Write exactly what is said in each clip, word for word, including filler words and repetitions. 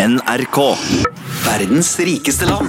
N R K. Verdens rikeste land.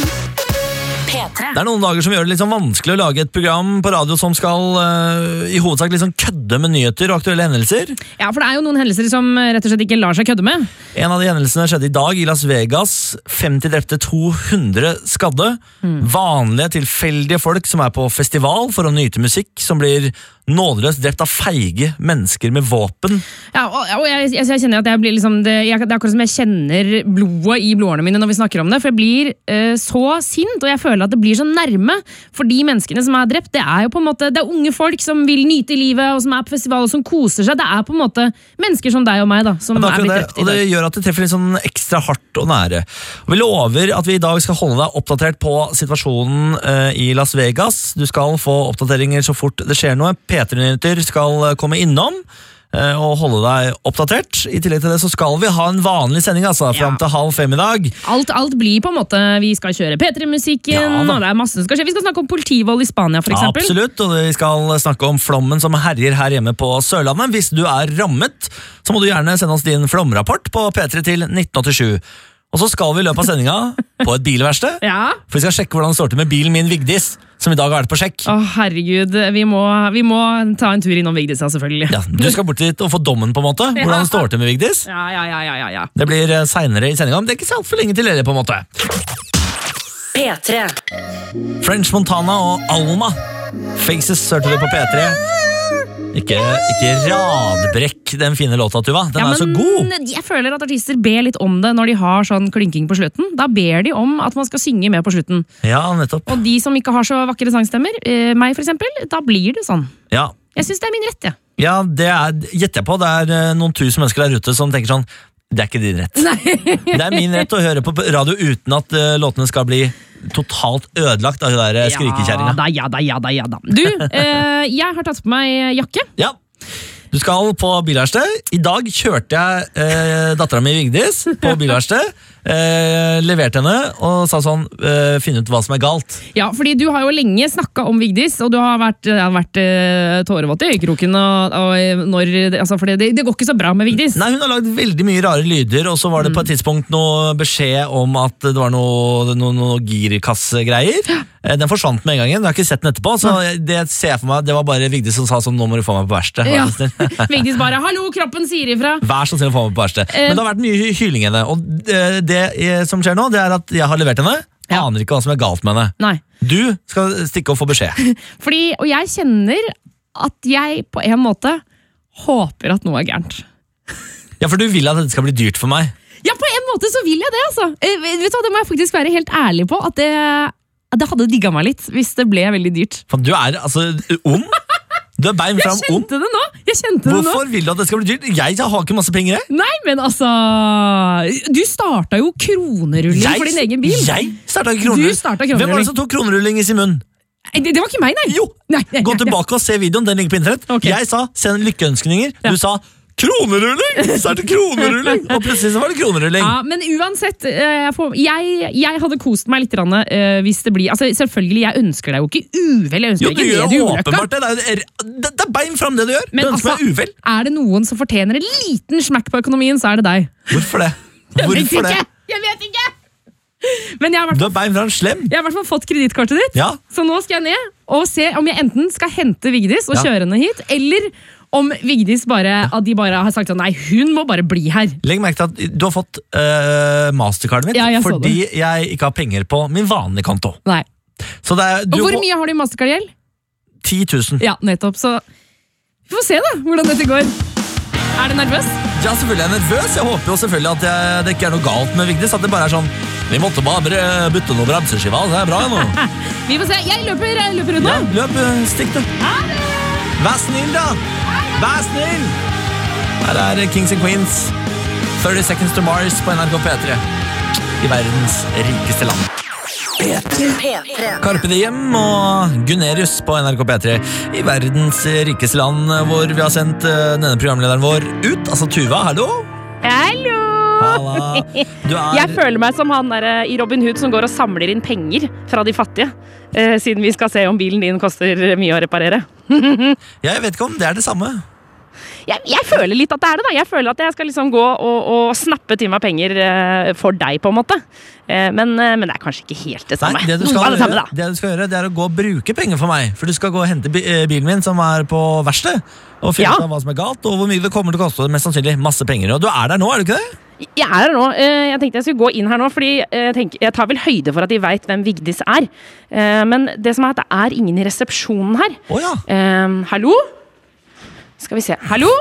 P tre. Det er noen dager som gjør det litt sånn vanskelig å lage et program på radio som skal uh, i hovedsak liksom kødde med nyheter og aktuelle hendelser. Ja, for det er jo noen hendelser som rett og slett ikke lar seg kødde med. En av de hendelsene skjedde i dag i Las Vegas. femti drepte, to hundre skadde. Mm. Vanlige, tilfeldige folk som er på festival for å nyte musikk, som blir nådeløst drept av feige mennesker med våpen. Ja, og, og jeg, jeg, jeg kjenner at jeg blir liksom det, jeg, det er akkurat som jeg kjenner blodet i blodårene mine når vi snakker om det, for jeg blir uh, så sint, og jeg føler at det blir så nærme, for de menneskene som er drept, det er jo på en måte, det er unge folk som vil nyte livet, og som er på festival, og som koser seg. Det er på en måte mennesker som deg og meg da, som ja, er blitt det, drept i dag. Og det gjør at det treffer litt sånn ekstra hardt og nære. Og vi lover at vi i dag skal holde deg oppdatert på situasjonen uh, i Las Vegas. Du skal få oppdateringer så fort det skjer noe. P tre-nyheter skal komme innom uh, og holde deg oppdatert. I tillegg til det så skal vi ha en vanlig sending altså, frem til halv fem i dag. Alt, alt blir på en måte, vi skal kjøre P tre-musikken, ja, og det er masse som skal skje. Vi skal snakke om politivold i Spania, for eksempel. Absolutt, og vi skal snakke om flommen som herjer her hjemme på Sørlandet. Hvis du er rammet, så må du gjerne sende oss din flomrapport på P tre til nitten åttisju. Og så skal vi i løpet av sendinga på et bilverksted, ja. For vi skal sjekke hvordan det står til med bilen min Vigdis, som i dag har vært på sjekk. Å herregud, vi må, vi må ta en tur innom Vigdis, selvfølgelig. Ja, du skal bort dit og få dommen på en måte, ja. Hvordan det står til med Vigdis. Ja, ja, ja, ja, ja. Det blir senere i sendinga, men det er ikke så alt for lenge til dere på en måte. P tre. French Montana og Alma. Faces hørte du på P tre. Ikke, ikke radbrekk den fine låta, Tuva. Den ja, er så god. Jeg føler at artister ber litt om det når de har sånn klinking på slutten. Da ber de om at man skal synge med på slutten. Ja, nettopp. Og de som ikke har så vakre sangstemmer, eh, meg for eksempel, da blir det sånn. Ja. Jeg synes det er min rett, ja. Ja, det er, gjetter jeg på. Det er eh, noen tusen mennesker der ute som tenker sånn, det er ikke din rett. Nei. Det er min rett å høre på radio uten at uh, låtene skal bli totalt ødelagt av hun der skrikekjæringa. Ja da, ja da, ja da, ja da. Du, eh, jeg har tatt på meg jakke. Ja, du skal på bilverksted. I dag kjørte jeg eh, datteren min Vigdis på bilverksted. Eh, leverte henne og sa sånn, eh, finne ut hva som er galt. Ja, fordi du har jo lenge snakket om Vigdis, og du har vært, har vært uh, tårevått i øyekroken, og, og når, altså, for det, det går ikke så bra med Vigdis. Nei, hun har lagd veldig mye rare lyder, og så var det på et tidspunkt noe beskjed om at det var noe, noe, noe girkassegreier. Eh, den forsvant med en gang, jeg har ikke sett den etterpå, så det ser jeg for meg, det var bare Vigdis som sa sånn, nå må du få meg på verksted. Ja. Vigdis bare, hallo, kroppen sier ifra. Vær så snill å få meg på verksted. Uh, Men det har vært mye hyling henne, og det, det som skjer nå, det er at jeg har levert henne. Jeg ja. aner ikke hva som er galt med henne. Nei. Du skal stikke og få beskjed. Fordi, og jeg kjenner at jeg på en måte håper at noe er gærent. Ja, for du vil at dette skal bli dyrt for meg. Ja, på en måte så vil jeg det, altså. Eh, vet du hva, det må jeg faktisk være helt ærlig på, at det, at det hadde digget meg litt hvis det ble veldig dyrt. For du er altså ond. Du er bein fram ond. Jeg kjente det nå. Jeg kjente det nå. Hvorfor vil du at det skal bli dyrt? Jeg har ikke masse penger, jeg. Nei, men altså, du startet jo kronerulling jeg, for din egen bil. Jeg startet kronerulling. Du startet kronerulling. Hvem var det som tok kronerulling i sin munn? Det, det var ikke meg, nei. Jo, nei, nei gå tilbake og se videoen, den ligger på internett. Okay. Jeg sa, send lykkeønskninger. Ja. Du sa, kronerulling! Starte kronerulling! Og plutselig så var det kronerulling. Ja, men uansett, jeg, får, jeg, jeg hadde kost meg litt rann, uh, hvis det blir, altså selvfølgelig, jeg ønsker deg jo ikke uvel, jeg ønsker jo, ikke det du gjør åpenbart det. Det er, det, det er bein fram det du gjør. Men du ønsker altså, meg uvel. Er det noen som fortjener en liten smekk på økonomien, så er det deg. Hvorfor det? Jeg Hvorfor vet ikke! det? Jeg vet ikke! Men jeg har du er bein fram slem. Jeg har i hvert fall fått kredittkortet ditt, ja. Så nå skal jeg ned og se om jeg enten skal hente Vigdis og ja. Kjøre henne hit, eller om Vigdis bare, at de bare har sagt sånn, nei, hun må bare bli her. Legg merke til at du har fått uh, mastercardet mitt, ja, fordi jeg ikke har penger på min vanlige konto. Nei. Så det er, du, og hvor mye har du i mastercard-gjeld? ti tusen. Ja, nettopp, så vi får se da, hvordan dette går. Er du nervøs? Ja, selvfølgelig er jeg nervøs. Jeg håper jo selvfølgelig at jeg, det ikke er noe galt med Vigdis, at det bare er sånn, vi måtte bare bytte noe bremseskiva, det er bra nå. Vi får se, jeg løper, jeg løper unna. Ja, løp, stikk du. Ha det! Vær snill da! Vær snill! Her er Kings and Queens. thirty seconds to Mars på N R K P tre. I verdens rikeste land. P tre. Carpe Diem og Gunerius på N R K P tre. I verdens rikeste land, hvor vi har sendt uh, denne programlederen vår ut. Altså Tuva, hallo? Hallo! Halla. Du er... Jeg føler meg som han der i Robin Hood som går og samler inn penger fra de fattige. Uh, siden vi skal se om bilen din koster mye å reparere. Jeg vet ikke om det er det samme. jeg, jeg føler litt at det er det da. Jeg føler at jeg skal liksom gå og, og snappe til meg penger uh, for deg på en måte. Uh, men, uh, men det er kanskje ikke helt det samme. Nei, det, du Noe skal av det samme, gjøre, da. det du skal gjøre, det er å gå og bruke penger for meg. For du skal gå og hente bi- eh, bilen min som er på verksted, og finne Ja. ut av hva som er galt, og hvor mye det kommer til å koste. Mest sannsynlig masse penger. Og du er der nå, er du ikke det? Jeg er her nå. Uh, jeg tenkte jeg skulle gå inn her nå, fordi uh, jeg, tenker, jeg tar vel høyde for at de vet hvem Vigdis er. Uh, men det som er at det er ingen i resepsjonen her. Å ja. Uh, hallo? Skal vi se. Hallo?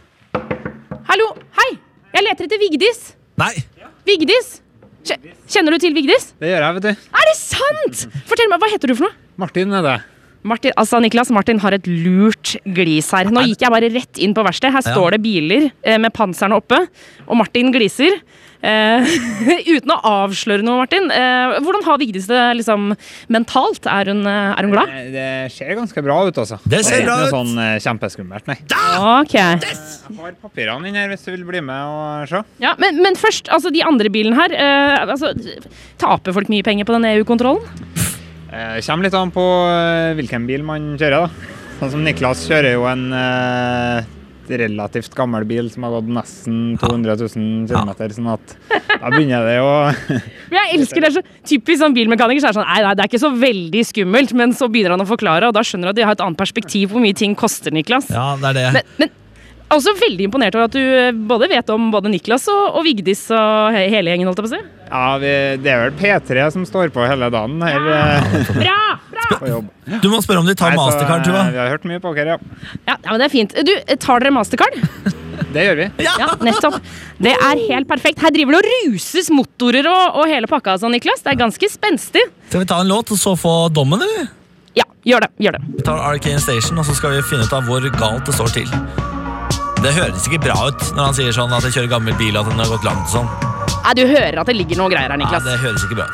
Hallo? Hei! Jeg leter etter Vigdis. Nei. Vigdis? Kje- Kjenner du til Vigdis? Det gjør jeg, vet du. Er det sant?! Fortell meg, hva heter du for noe? Martin er det. Martin, altså Niklas, Martin har et lurt glis her. Nå gikk jeg bare rett inn på verksted. Her Ja. står det biler eh, med panserne oppe, og Martin gliser. Eh, uten å avsløre noe, Martin. Eh, hvordan har Vigdis det liksom mentalt? Er hun, eh, er hun glad? Det, det ser ganske bra ut, altså. Det ser er bra ikke ut. noe sånn eh, kjempeskummelt, nei. Ok. Jeg har papirene inn her hvis du vil bli med og se. Ja, men, men først, altså de andre bilene her. Eh, altså, taper folk mye penger på den E U-kontrollen? Eh, kommer litt an på eh, hvilken bil man kjører, da. Sånn som Niklas kjører jo en eh, relativt gammel bil som har gått nesten to hundre tusen kilometer, sånn at da begynner det å Men jeg elsker det, så typisk sånn bilmekaniker så er det sånn, nei, nei, det er ikke så veldig skummelt, men så begynner han å forklare, og da skjønner du at de har et annet perspektiv på hvor mye ting koster, Niklas. Ja, det er det. Men, men jeg er også veldig imponert over at du eh, både vet om både Niklas og, og Vigdis og he- hele gjengen, holdt jeg på å si. Ja, vi, det er vel P tre som står på hele dagen her eh, Bra, bra! på jobb. Du må spørre om de tar Nei, så, Mastercard, eh, Tuva. Vi har hørt mye poker, ja. Ja, ja, men det er fint. Du, tar dere Mastercard? Det gjør vi. Ja, nettopp. Det er helt perfekt. Her driver det og ruses motorer og, og hele pakka, sånn, Niklas. Det er ganske spenstig. Skal vi ta en låt og så få dommen, eller? Ja, gjør det, gjør det. Vi tar Arcane Station, og så skal vi finne ut av hvor galt det står til. Det høres ikke bra ut når han sier sånn at jeg kjører gammel bil, og at den har gått langt og sånn. Nei, du hører at det ligger noe greier her, Ja, Niklas. det høres ikke bra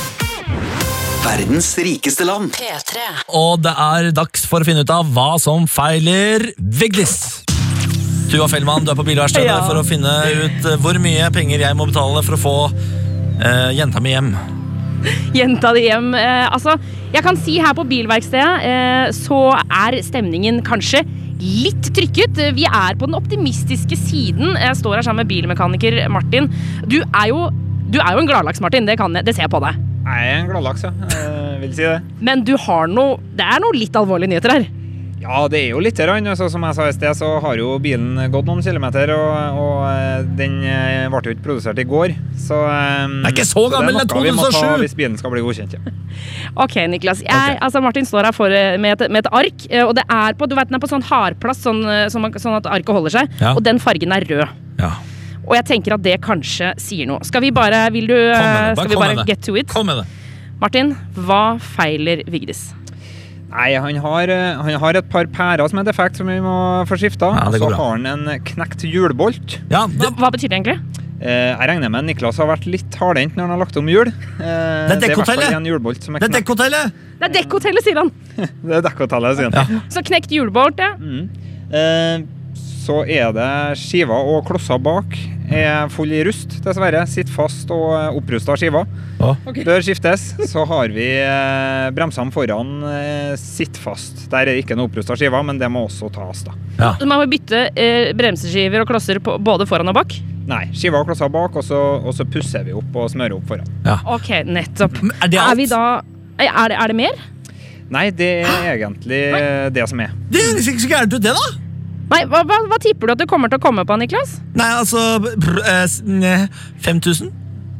ut. Verdens rikeste land. P tre. Og det er dags for å finne ut av hva som feiler Vigdis. Tuva Fellmann, du er på bilverkstedet Ja. for å finne ut eh, hvor mye penger jeg må betale for å få eh, jenta mi hjem. Jenta di hjem. Eh, altså, jeg kan si her på bilverkstedet, eh, så er stemningen kanskje litt trykket. Vi er på den optimistiske siden. Jeg står her sammen med bilmekaniker Martin. Du er jo, du er jo en gladlaks, Martin. Det, kan jeg, det ser jeg på deg. Jeg er en gladlaks, ja. Jeg vil si det. Men du har noe, det er noe litt alvorlige nyheter her. Ja, det er jo litt rann. Altså, som jeg sa i sted, så har jo bilen gått noen kilometer, og, og eh, den eh, ble jo ikke produsert i går. Så, eh, Det er ikke så gammel, det den er noe vi må ta to tusen og sju. hvis bilen skal bli godkjent. Ja. Ok, Niklas. Jeg, Ok. altså Martin står her for, med, et, med et ark, eh, og det er på, du vet, den er på sånn hardplass, sånn, eh, sånn, man- sånn at arket holder seg, Ja. og den fargen er rød. Ja. Og jeg tenker at det kanskje sier noe. Skal vi bare, vil du, Kom med det, eh, bare skal vi kom bare med det. get to it? Kom med det. Martin, hva feiler Vigdis? Nei, han har, eh, han har et par pærer som er defekt som vi må få skifta. Ja, Og det går så bra. har han en knekt hjulbolt. Ja, Hva, det, hva betyr det egentlig? Eh, jeg regner med Niklas har vært litt hardhendt når han har lagt om hjul. Eh, det er i hvert dekkhotellet. fall en hjulbolt som er det er knekt. dekkhotellet! Det er dekkhotellet, sier han. Det er dekkhotellet, sier han. Ja. Så knekt hjulbolt, ja. Eh, så er det skiva og klosser bak er full i rust, dessverre. Sitter fast og opprusta skiva. Å. Bør skiftes. Så har vi eh, bremsene foran eh, sitter fast. Der er det ikke noe opprusta skiva, men det må også tas, da. Ja. Så man må bytte eh, bremseskiver og klosser på, både foran og bak? Nei, skiva og klosser bak, og så, og så pusser vi opp og smører opp foran. Ok, nettopp. Men er det alt? Er vi da... eh, Er det, er det mer? Nei, det er egentlig det som er. Det høres ikke så gærent ut, det, da! Nei, hva, hva, hva tipper du at det kommer til å komme på, Niklas? Nei, altså brr, eh, s- nje, fem tusen?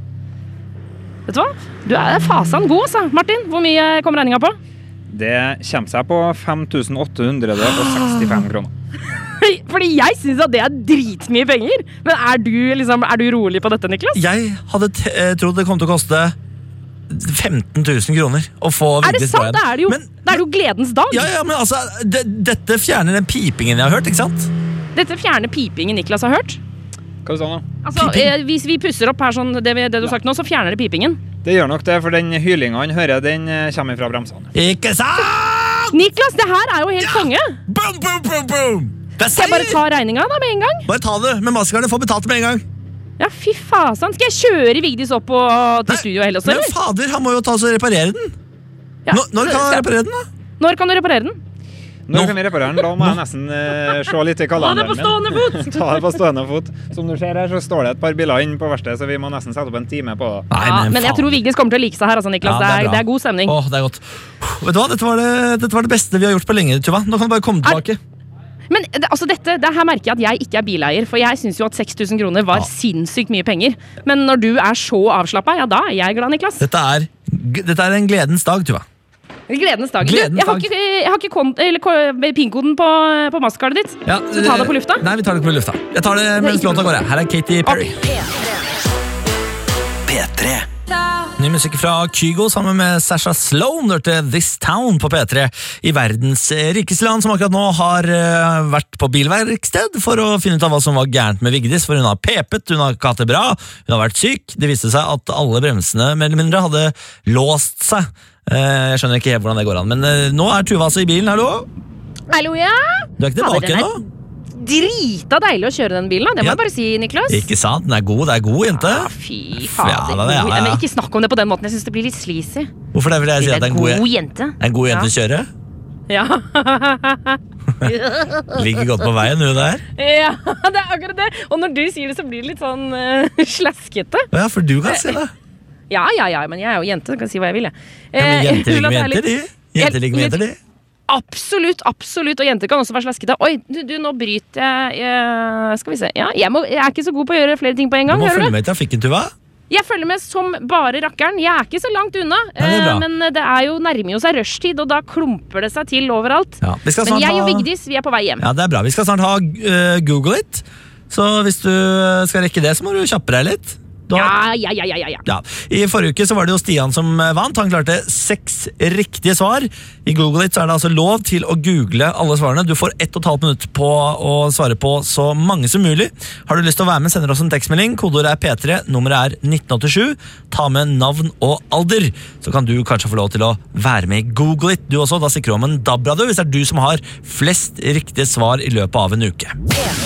Vet du hva? Du er fasan god, altså. Martin, hvor mye kom regninga på? Det kommer seg på fem tusen åtte hundre sekstifem kroner. Fordi jeg syns at det er dritmye penger. Men er du, liksom, er du rolig på dette, Niklas? Jeg hadde t eh, trodd det kom til å koste femten tusen kroner å få Er det Vigdis sant? på Da igjen. er det jo, Men, da er det jo gledens dag. ja, ja, men altså, det, dette fjerner den pipingen jeg har hørt, ikke sant? Dette fjerner pipingen Niklas har hørt. Hva sa du nå? Altså, Piping? eh, Hvis vi pusser opp her sånn, det, vi, det du har sagt nå, så fjerner det pipingen. Det gjør nok det, for den hylinga han hører, den eh, kommer fra bremsene. Ikke sant? Niklas, det her er jo helt konge! Boom, boom, boom, boom! Det er Skal jeg bare seier! ta regninga da med en gang? Bare ta det med Mastercard, få betalt det med en gang. Ja, fy fasan. Skal jeg kjøre Vigdis opp og, til studio heller også, Men eller? fader, han må jo ta oss og reparere den. Ja, Nå, når kan han skal- reparere den, da? Når kan du reparere den? Når kommer repareren, da må jeg nesten uh, se litt i kalenderen min. Ta det på stående fot! Ta det på stående fot. Som du ser her, så står det et par biler inn på verkstedet, så vi må nesten sette opp en time på det. Nei, Ja, men jeg faen. tror Vigdis kommer til å like seg her, altså, Niklas. Ja, det, det er er, bra. det er god stemning. Åh, det er godt. Vet du hva, dette var det, dette var det beste vi har gjort på lenge, Tuva. Nå kan du bare komme tilbake. Men det, altså dette, det her merker jeg at jeg ikke er bileier, for jeg synes jo at seks tusen kroner var Ja. sinnssykt mye penger. Men når du er så avslappet, ja, da er jeg glad, Niklas. Dette er, dette er en gledens dag, Tuva. Gledens dag. Gledens du, jeg har dag. ikke, jeg har ikke kont- eller ko- pin-koden på, på Mastercardet ditt. Ja, Så ta det på lufta? Nei, vi tar det ikke på lufta. Jeg tar det mens låta går. Her er Katy Perry. P tre. Ny musikk fra Kygo sammen med Sasha Sloan hørte This Town på P tre i verdens rikeste land, som akkurat nå har uh, vært på bilverksted for å finne ut av hva som var gærent med Vigdis, for hun har pepet, hun har ikke hatt det bra, hun har vært syk. Det viste seg at alle bremsene mer eller mindre hadde låst seg. Uh, jeg skjønner ikke helt hvordan det går an, men uh, nå er Tuva altså i bilen, hallo? Hallo, ja? Du er ikke Fader, tilbake den er nå? Drita deilig å kjøre den bilen, da. Det må Ja. jeg bare si, Niklas. Ikke sant, den er god, det er god jente. Ah, fy fader. Ja, da, ja, ja. Men ikke snakk om det på den måten. Jeg synes det blir litt sleazy. Hvorfor det vil jeg si at det er en god, jente. en god jente å kjøre? Ja. Ligger godt på veien, hun der. Ja, det er akkurat det. Og når du sier det, så blir det litt sånn uh, slaskete. Ja, for du kan se det. Ja, ja, ja, men jeg er jo jente, så kan jeg si hva jeg vil, jeg. Ja, men Eh, jenter ligger med la det være jenter, litt- de. Jenter ligger med Litt- jenter, de. Absolutt, absolutt, og jenter kan også være slaskete. Oi, du, du nå bryter jeg, jeg Skal vi se. Ja, jeg, må, jeg er ikke så god på å gjøre flere ting på en Du gang. må Hører følge du? med i trafikken, Tuva. Jeg følger med som bare rakkeren. Jeg er ikke så langt unna. Ja, det er bra. eh, men det er jo nærmer jo seg rushtid, og da klumper det seg til overalt. Ja, vi skal Men snart jeg og ha... Vigdis, vi er på vei hjem. Ja, det er bra. Vi skal snart ha uh, Google it. Så hvis du skal rekke det, så må du kjappe deg litt. Du har... Ja, ja, ja, ja, ja. Ja. I forrige uke så var det jo Stian som eh, vant. Han klarte seks riktige svar. I Google it så er det altså lov til å google alle svarene. Du får ett og et halvt minutt på å svare på så mange som mulig. Har du lyst til å være med, sender oss en tekstmelding. Kodeordet er P tre, nummeret er nitten åttisju. Ta med navn og alder, så kan du kanskje få lov til å være med i Google it. Du også, da sikrer du om en D A B-radio hvis det er du som har flest riktige svar i løpet av en uke.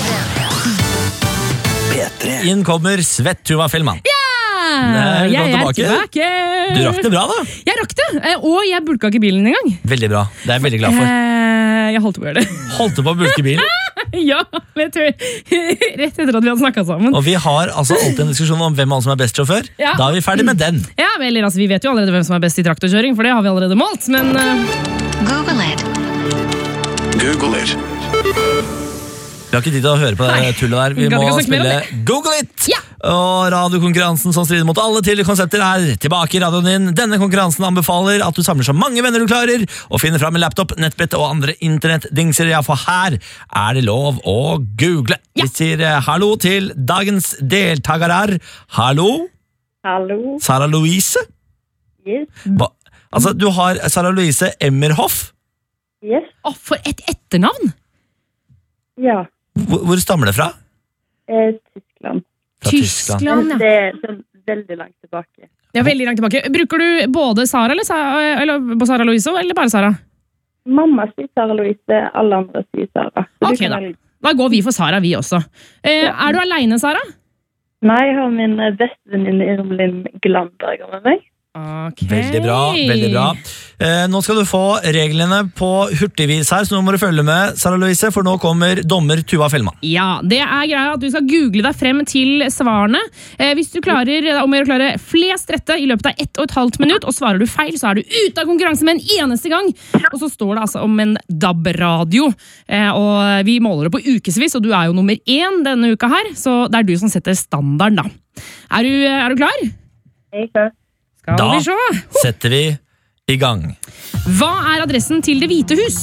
P tre. Inn kommer Svett Tuva Fellmann. Nei, jeg er velkommen tilbake. tilbake. Du rakk det bra, da. Jeg rakk det, eh, og jeg bulka ikke bilen engang. Veldig bra. Det er jeg veldig glad for. Eh, Jeg holdt på å gjøre det. Holdt du på å bulke bilen? Ja, men jeg tror rett etter at vi hadde snakket sammen. Og vi har altså alltid en diskusjon om hvem av oss som er best sjåfør. Ja. Da er vi ferdig med den. Ja, men, eller, altså, Vi vet jo allerede hvem som er best i traktorkjøring, for det har vi allerede målt. Men eh, Google it. Google it. Vi har ikke tid til å høre på det tullet der. Vi Kan må ikke snakke mer om spille Google it! Ja. Og radiokonkurransen som strider mot alle tidligere konsepter er tilbake i radioen din. Denne konkurransen anbefaler at du samler så mange venner du klarer, og finner fram en laptop, nettbrett og andre internettdingser. Ja, for her er det lov å google. Ja. Vi sier eh, hallo til dagens deltakere. Hallo, Hallo. Sara Louise. Yes. Hva? Altså, du har Sara Louise Emmerhoff. Yes. å, for et etternavn! Ja. Hvor, hvor stammer det fra? Eh, Tyskland. Fra Tyskland, ja. Det er sånn veldig langt tilbake. Ja, veldig langt tilbake. Bruker du både Sara eller, Sa eller på Sara Louise, eller bare Sara? Mamma sier Sara Louise, alle andre sier Sara. Så du Ok, kan da. velge. Da går vi for Sara, vi også. Eh, er du aleine, Sara? Nei, jeg har min eh, bestevenninne Irmelin Glanberger med meg. Ok. Veldig bra, veldig bra. Eh, nå skal du få reglene på hurtigvis her, så nå må du følge med, Sara Louise, for nå kommer dommer Tuva Fellmann. Ja, det er greia at du skal google deg frem til svarene. Eh, hvis du klarer om å gjøre klare flest rette i løpet av ett og et halvt minutt, og svarer du feil, så er du ute av konkurranse med en eneste gang. Og så står det altså om en D A B-radio, eh, og vi måler det på ukevis, og du er jo nummer én denne uka her, så det er du som setter standarden da. Er du, er du klar? Jeg er klar. Skal Da vi se. setter vi i gang. Hva er adressen til Det hvite hus?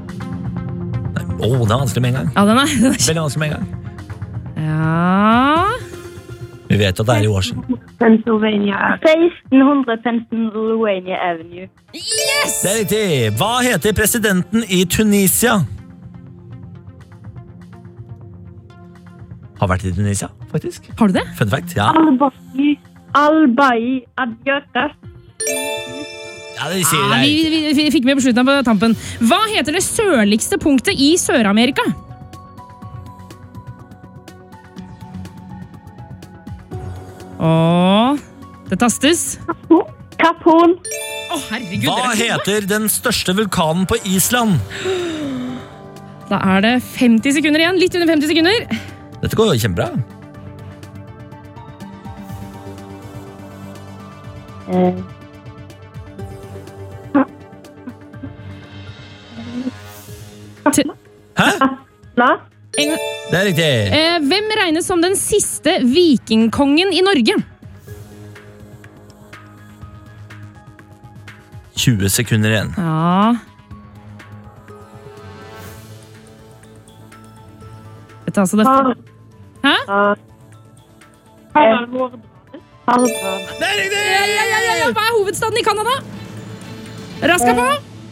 Å, det er vanskelig med en gang. Ja, den er, den er Veldig vanskelig med en gang. Ja... Vi vet at det er i Washington. Pennsylvania. seksten hundre Pennsylvania Avenue. Yes! Det er riktig. Hva heter presidenten i Tunisia? Har vært i Tunisia, faktisk. Har du det? Fun fact, ja. Al-Bayi. Al-Bayi Adjøkas. Ja, det sier Ja, det. vi, vi, vi fikk med på slutten på tampen. Hva heter det sørligste punktet i Sør-Amerika? Åh, det tastes. Kapon. Å, herregud. Hva dere er gode. heter den største vulkanen på Island? Da er det femti sekunder igjen. Litt under femti sekunder. Dette går jo kjempebra. Eh, Hæ? La? En gang. Det er riktig. Eh, hvem regnes som den siste vikingkongen i Norge? tjue sekunder igjen. Ja. Dette er altså det... Har- Hæ? Har- Harald Hårdrade. Harald. Det er riktig! Ja, ja, ja, ja, ja. Hva er hovedstaden i Canada? Raska på!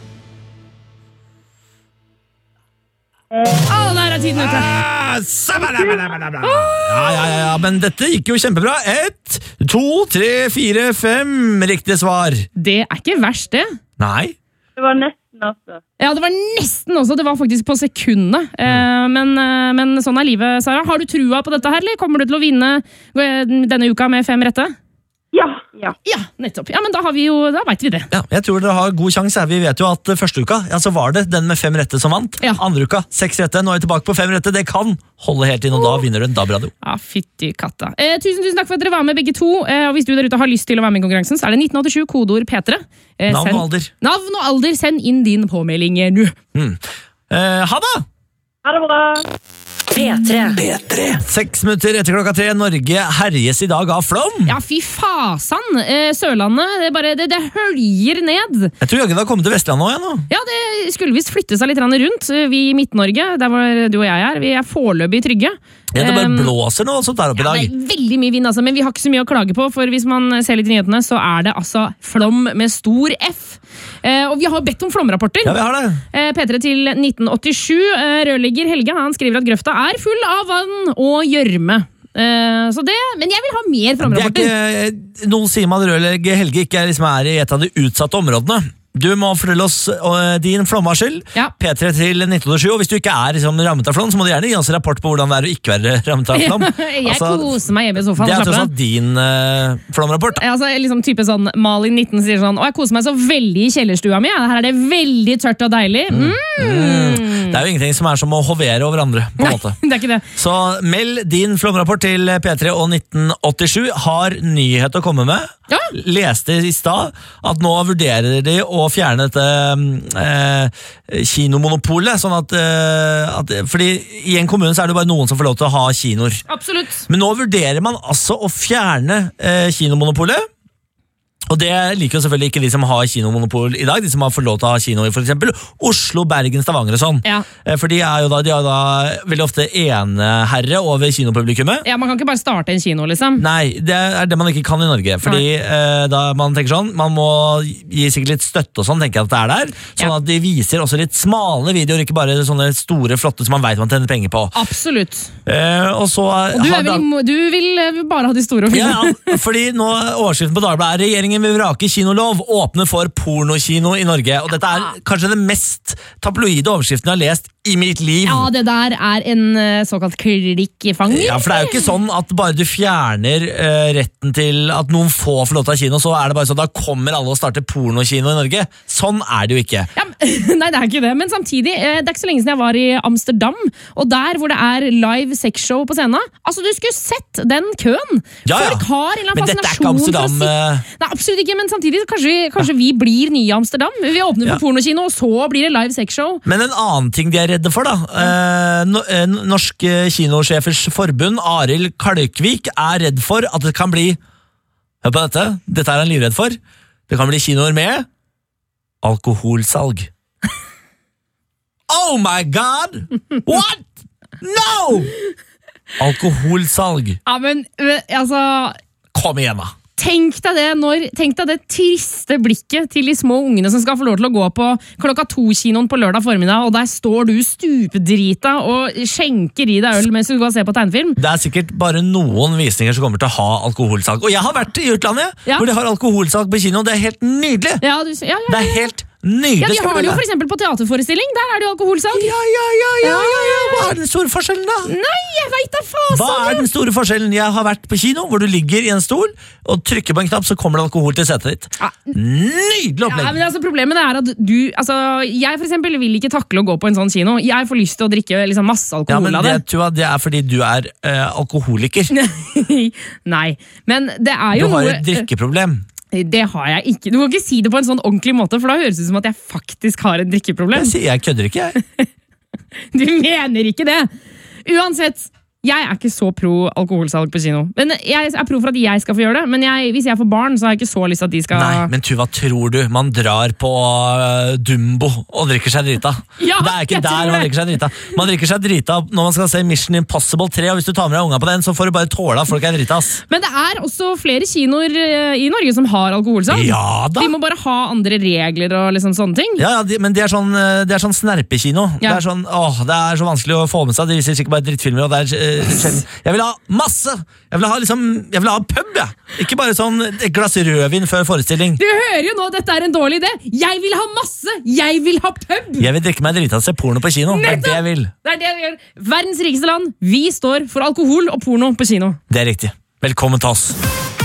Å, der er tiden ute. Ah, sabadabadabadabada. Ja, ja, ja, ja, men dette gikk jo kjempebra. Ett, to, tre, fire, fem. Riktig svar. Det er ikke verst, det. Nei. Det var nesten også. Ja, det var nesten også. Det var faktisk på sekundet. Eh, men, eh, men sånn er livet, Sara. Har du trua på dette her, eller kommer du til å vinne eh, denne uka med fem rette? Ja, ja. Ja, nettopp. Ja, men da, har vi jo, da vet vi det. Ja, jeg tror dere har god sjanse. Vi vet jo at første uka ja, så var det den med fem rette som vant. Ja. Andre uka, seks rette. Nå er vi tilbake på fem rette. Det kan holde helt inn, og da vinner du en D A B-radio. Ja, fytti katta. Eh, tusen, tusen takk for at dere var med begge to. Eh, og hvis du der ute har lyst til å være med i konkurransen, så er det nitten åttisju, kodeord P tre. Eh, Navn send- og alder. Navn og alder. Send inn din påmelding nå. Mm. Eh, ha det! Ha det bra. P tre. P tre. Seks minutter etter klokka tre. Norge herjes i dag av flom. Ja, fy fasan. Eh, Sørlandet, det, bare, det, det høljer ned. Jeg tror jaggu det har kommet til Vestlandet også, ja, nå. Ja, det skulle visst flytte seg litt rundt. Vi i Midt-Norge, der hvor du og jeg er, vi er foreløpig trygge. Ja, det bare Um, blåser noe sånt der oppe i Ja, dag. det er veldig mye vind, altså, men vi har ikke så mye å klage på, for hvis man ser litt i nyhetene, så er det altså flom med stor F. Eh, og vi har bedt om flomrapporter. Ja, vi har det. Eh, P tre til nitten åttisju. Eh, rørlegger Helge han skriver at grøfta er full av vann og gjørme. Eh, så det, men jeg vil ha mer Det er flomrapporter. ikke, noen sier meg at rørlegger Helge ikke er, liksom er i et av de utsatte områdene. Du må fortelle oss uh, din flomvarsel. Ja. P tre til nitten åttisju. Og hvis du ikke er liksom, rammet av flom, så må du gjerne gi oss en rapport på hvordan det er å ikke være rammet av flom. jeg Altså, koser meg hjemme i sofaen. det er slapp tross av. alt din uh, flomrapport. da. Ja, altså, liksom type sånn, Malin nitten sier sånn Å, jeg koser meg så veldig i kjellerstua mi. Ja. Her er det veldig tørt og deilig. Mm. Mm. Det er jo ingenting som er som å hovere over andre. på en Nei, måte. det er ikke det. Så meld din flomrapport til P tre og nitten åttisju. Har nyhet å komme med. Ja. Leste i stad at nå vurderer de å fjerne dette eh, kinomonopolet. Sånn at, eh, at Fordi i en kommune så er det bare noen som får lov til å ha kinoer. Absolutt. Men nå vurderer man altså å fjerne eh, kinomonopolet. Og det liker jo selvfølgelig ikke de som har kinomonopol i dag, de som har fått lov til å ha kino i for eksempel Oslo, Bergen, Stavanger og sånn. Ja. Eh, For de er jo da, de er jo da veldig ofte eneherre over kinopublikummet. Ja, Man kan ikke bare starte en kino, liksom. Nei, det er det man ikke kan i Norge. Fordi eh, da man tenker sånn, man må gi sikkert litt støtte og sånn, tenker jeg at det er der. Sånn Ja. at de viser også litt smale videoer, ikke bare sånne store, flotte som man vet man tjener penger på. Absolutt. Eh, og så Og du, har er vel, Dag- imo- du vil eh, bare ha de store og fine. ja, ja, fordi nå overskriften på Dagbladet er regjeringen vil vrake kinolov, åpne for pornokino i Norge. Og dette er kanskje den mest tabloide overskriften jeg har lest i mitt liv. Ja, det der er en eh, såkalt klikk i fanget. Ja, for det er jo ikke sånn at bare du fjerner eh, retten til at noen få får lov til å ha kino, så er det bare sånn at da kommer alle og starter pornokino i Norge. Sånn er det jo ikke. Ja, men- nei, det er ikke det. Men samtidig, eh, det er ikke så lenge siden jeg var i Amsterdam, og der hvor det er live sexshow på scenen, altså du skulle sett den køen. Ja, ja. Folk har en eller Men annen dette er ikke fascinasjon for å Amsterdam. si... eh, Nei, absolutt ikke, men samtidig, kanskje vi, kanskje vi blir nye Amsterdam. Vi åpner Ja. for pornokino, og så blir det live sexshow. Men en annen ting de er redde for, da. Eh, no, eh, Norske kinosjefers forbund, Arild Kalkvik, er redd for at det kan bli Hør på dette. Dette er han livredd for. Det kan bli kinoer med alkoholsalg. Oh my god! What? No! Alkoholsalg. Ja, men eh, altså... Kom igjen, da. Tenk deg det når, tenk deg det triste blikket til de små ungene som skal få lov til å gå på klokka to-kinoen på lørdag formiddag, og der står du stupedrita og skjenker i deg øl mens du går og ser på tegnefilm. Det er sikkert bare noen visninger som kommer til å ha alkoholsalg. Og jeg har vært i utlandet, Ja. hvor de har alkoholsalg på kino. Det er helt nydelig. Ja, du, ja, ja, Det ja. er helt Nydelig Ja, de skal har det det jo være. for eksempel på teaterforestilling. Der er det jo alkoholsalg. Ja, ja, ja, ja, ja, ja. Hva er den store forskjellen da? Nei, jeg vet da faen. Hva er den store forskjellen? Jeg har vært på kino, hvor du ligger i en stol og trykker på en knapp, så kommer det alkohol til setet ditt. Ja. Nydelig Ja, opplegg! men altså, problemet er at du altså, Jeg for eksempel vil ikke takle å gå på en sånn kino. Jeg får lyst til å drikke liksom, masse Ja, alkohol men av det, det. Tuva, det er fordi du er eh, alkoholiker. Nei, men det er Du jo har noe et drikkeproblem. Det har jeg ikke. Du kan ikke si det på en sånn ordentlig måte, for da høres det ut som at jeg faktisk har et drikkeproblem. Jeg sier jeg kødder ikke, jeg. Du mener ikke det! Uansett, jeg er ikke så pro alkoholsalg på kino. Men jeg er pro for at jeg skal få gjøre det. Men jeg, hvis jeg får barn, så har jeg ikke så lyst til at de skal Nei, men Tuva, tror du man drar på uh, Dumbo og drikker seg drita? Ja, det er ikke jeg tror der man det. drikker seg drita. Man drikker seg drita når man skal se Mission Impossible tre, og hvis du tar med deg unga på den, så får du bare tåle at folk er drita, ass. Men det er også flere kinoer eh, i Norge som har alkoholsalg. Ja da! De må bare ha andre regler og liksom sånne ting. Ja, ja, de, men det er sånn, eh, det er sånn snerpekino. Ja. Det er sånn, åh, det er så vanskelig å få med seg. De viser sikkert bare drittfilmer, og det er eh, sjelden. Jeg vil ha masse! Jeg vil ha liksom, jeg vil ha pub, jeg! Ikke bare sånn et glass rødvin før forestilling. Du hører jo nå at dette er en dårlig idé. Jeg vil ha masse! Jeg vil ha pub! Jeg vil drikke meg drita og se porno på kino. Det er det jeg vil. Det er det vi gjør. Verdens rikeste land. Vi står for alkohol og porno på kino. Det er riktig. Velkommen til oss.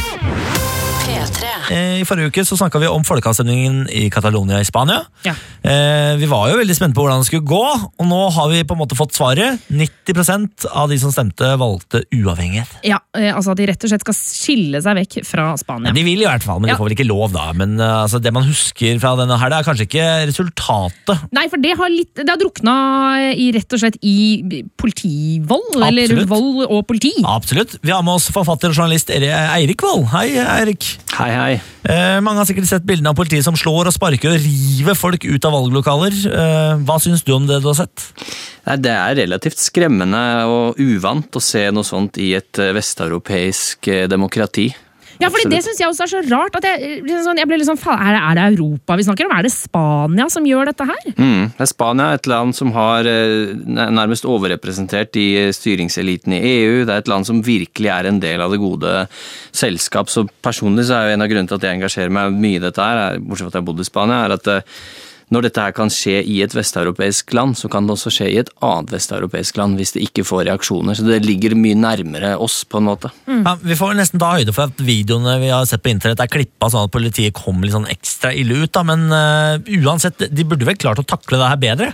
P tre. I forrige uke så snakket vi om folkeavstemningen i Catalonia i Spania. Ja. Eh, vi var jo veldig spente på hvordan det skulle gå, og nå har vi på en måte fått svaret. nitti prosent av de som stemte valgte uavhengighet. Ja, eh, altså at de rett og slett skal skille seg vekk fra Spania. De vil i hvert fall, men Ja. de får vel ikke lov da. Men eh, altså, det man husker fra denne her, det er kanskje ikke resultatet. Nei, for det har, litt, det har drukna i, rett og slett i politivold, eller Absolutt. vold og politi. Absolutt. Vi har med oss forfatter og journalist Eirik Vold. Hei, Eirik. Hei, hei. Eh, mange har sikkert sett bildene av politiet som slår og sparker og river folk ut av valglokaler. Eh, hva syns du om det du har sett? Nei, det er relativt skremmende og uvant å se noe sånt i et eh, vesteuropeisk eh, demokrati. Ja, fordi det synes jeg også er så rart. At jeg, liksom sånn, jeg ble liksom, faen, er, det, er det Europa vi snakker om? Er det Spania som gjør dette her? Mm. Det er Spania, et land som har eh, nærmest overrepresentert i eh, styringseliten i E U. Det er et land som virkelig er en del av det gode selskap. Så personlig så er jo en av grunnene til at jeg engasjerer meg mye i dette her, er, bortsett fra at jeg har bodd i Spania, er at eh, når dette her kan skje i et vesteuropeisk land, så kan det også skje i et annet vesteuropeisk land hvis det ikke får reaksjoner. Så det ligger mye nærmere oss på en måte. Mm. Ja, vi får vel nesten ta høyde for at videoene vi har sett på internett er klippet sånn at politiet kommer litt sånn ekstra ille ut, da. Men uh, uansett, de burde vel klart å takle det her bedre?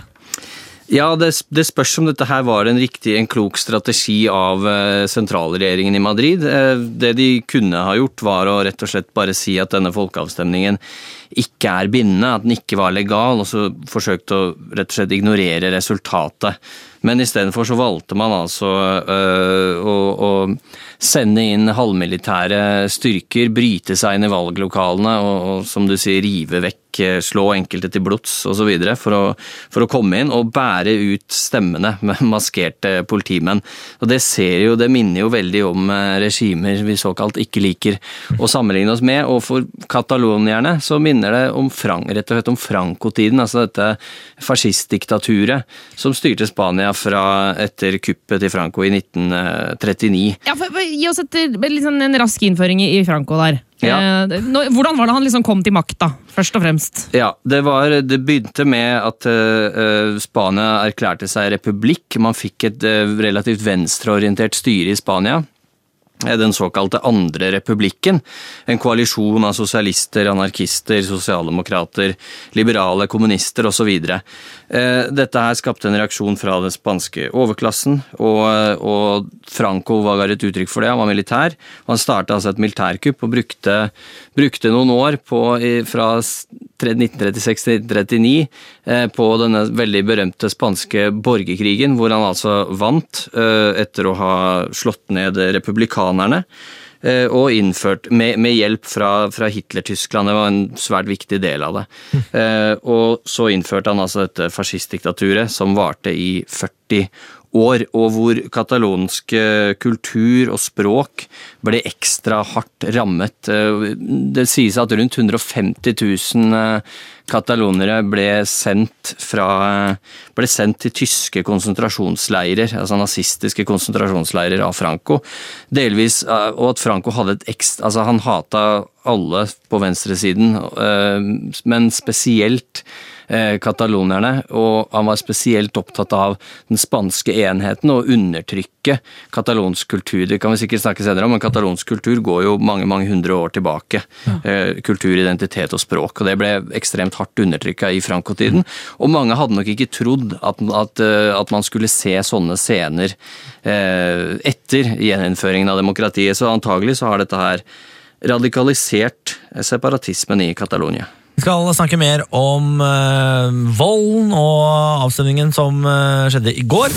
Ja, det, det spørs om dette her var en riktig, en klok strategi av eh, sentralregjeringen i Madrid. Eh, det de kunne ha gjort var å rett og slett bare si at denne folkeavstemningen ikke er bindende, at den ikke var legal, og så forsøkte å rett og slett ignorere resultatet. Men i stedet for så valgte man altså øh, å, å sende inn halvmilitære styrker, bryte seg inn i valglokalene og, og som du sier, rive vekk, slå enkelte til blods og så videre for å, for å komme inn og bære ut stemmene med maskerte politimenn. Og det ser jo, det minner jo veldig om regimer vi såkalt ikke liker å sammenligne oss med, og for katalonierne så minner det om Frank, rett og slett om Franco-tiden, altså dette fascistdiktaturet som styrte Spania fra etter kuppet til Franco i nitten trettini. Ja, for, for, gi oss et, liksom, en rask innføring i, i Franco der. Ja. Eh, nå, hvordan var det han liksom kom til makta, først og fremst? Ja, det, var, det begynte med at uh, Spania erklærte seg republikk. Man fikk et uh, relativt venstreorientert styre i Spania. Den såkalte andre republikken, en koalisjon av sosialister, anarkister, sosialdemokrater, liberale, kommunister og så videre. Dette her skapte en reaksjon fra den spanske overklassen, og, og Franco var et uttrykk for det, han var militær. Han startet altså et militærkupp og brukte, brukte noen år på, fra nitten trettiseks til nitten trettini på denne veldig berømte spanske borgerkrigen, hvor han altså vant etter å ha slått ned republikanerne, og innført med, med hjelp fra, fra Hitler-Tyskland. Det var en svært viktig del av det. Mm. Og så innførte han altså dette fascistdiktaturet som varte i førti år, og hvor katalonsk kultur og språk ble ekstra hardt rammet. Det sies at rundt hundre og femti tusen katalonere ble sendt, fra, ble sendt til tyske konsentrasjonsleirer, altså nazistiske konsentrasjonsleirer av Franco. Delvis, og at Franco hadde et ekstra, altså han hatet alle på venstresiden, men spesielt katalonerne, og han var spesielt opptatt av den spanske enheten og undertrykke katalonsk kultur. Det kan vi sikkert snakke senere om, men katalonsk kultur går jo mange, mange hundre år tilbake. Ja. Kultur, identitet og språk, og det ble ekstremt hardt undertrykket i Franco-tiden. Og mange hadde nok ikke trodd at, at, at man skulle se sånne scener etter gjeninnføringen av demokratiet, så antagelig så har dette her radikalisert separatismen i Katalonia. Vi skal snakke mer om uh, volden og avstemningen som uh, skjedde i går.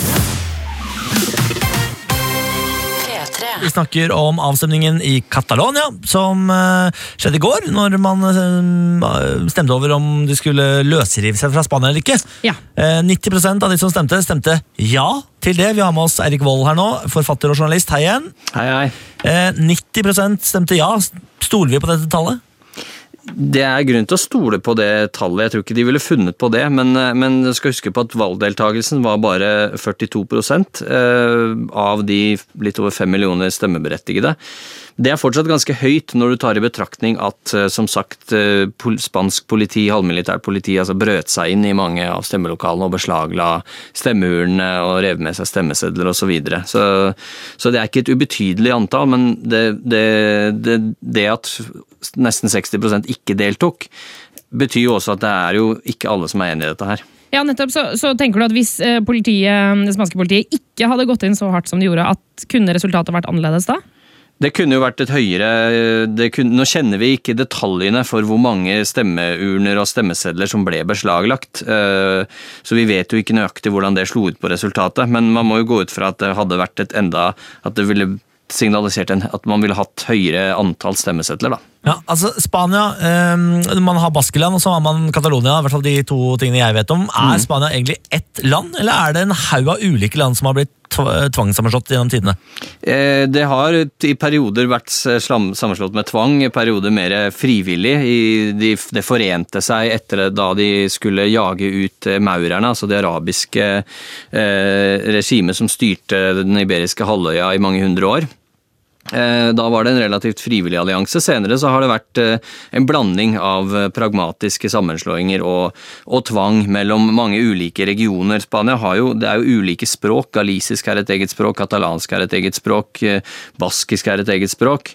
Vi snakker om avstemningen i Catalonia som uh, skjedde i går, når man uh, stemte over om de skulle løsrive seg fra Spania eller ikke. Ja. Uh, nitti prosent av de som stemte, stemte ja til det. Vi har med oss Eirik Vold her nå, forfatter og journalist. Hei igjen. Hei, hei. Uh, nitti prosent stemte ja. Stoler vi på dette tallet? Det er grunn til å stole på det tallet. Jeg tror ikke de ville funnet på det, men, men skal huske på at valgdeltagelsen var bare førtito prosent av de litt over fem millioner stemmeberettigede. Det er fortsatt ganske høyt når du tar i betraktning at, som sagt, spansk politi, halvmilitært politi, altså brøt seg inn i mange av stemmelokalene og beslagla stemmeurnene og rev med seg stemmesedler og så videre. Så, så det er ikke et ubetydelig antall, men det, det, det, det at nesten seksti prosent ikke deltok, betyr jo også at det er jo ikke alle som er enige i dette her. Ja, nettopp. Så, så tenker du at hvis politiet, det spanske politiet ikke hadde gått inn så hardt som de gjorde, at kunne resultatet vært annerledes da? Det kunne jo vært et høyere, det kunne, nå kjenner vi ikke detaljene for hvor mange stemmeurner og stemmesedler som ble beslaglagt, så vi vet jo ikke nøyaktig hvordan det slo ut på resultatet, men man må jo gå ut fra at det hadde vært et enda, at det ville signalisert en, at man ville hatt høyere antall stemmesedler da. Ja, altså Spania, eh, man har Baskeland og så har man Catalonia, i hvert fall de to tingene jeg vet om. Er mm. Spania egentlig ett land, eller er det en haug av ulike land som har blitt tvangssammenslått gjennom tidene? Eh, det har i perioder vært sammenslått med tvang, i perioder mer frivillig. I, de, det forente seg etter da de skulle jage ut maurerne, altså det arabiske eh, regimet som styrte den iberiske halvøya i mange hundre år. Da var det en relativt frivillig allianse. Senere så har det vært en blanding av pragmatiske sammenslåinger og, og tvang mellom mange ulike regioner. Spania har jo, det er jo ulike språk. Galisisk er et eget språk, katalansk er et eget språk, baskisk er et eget språk.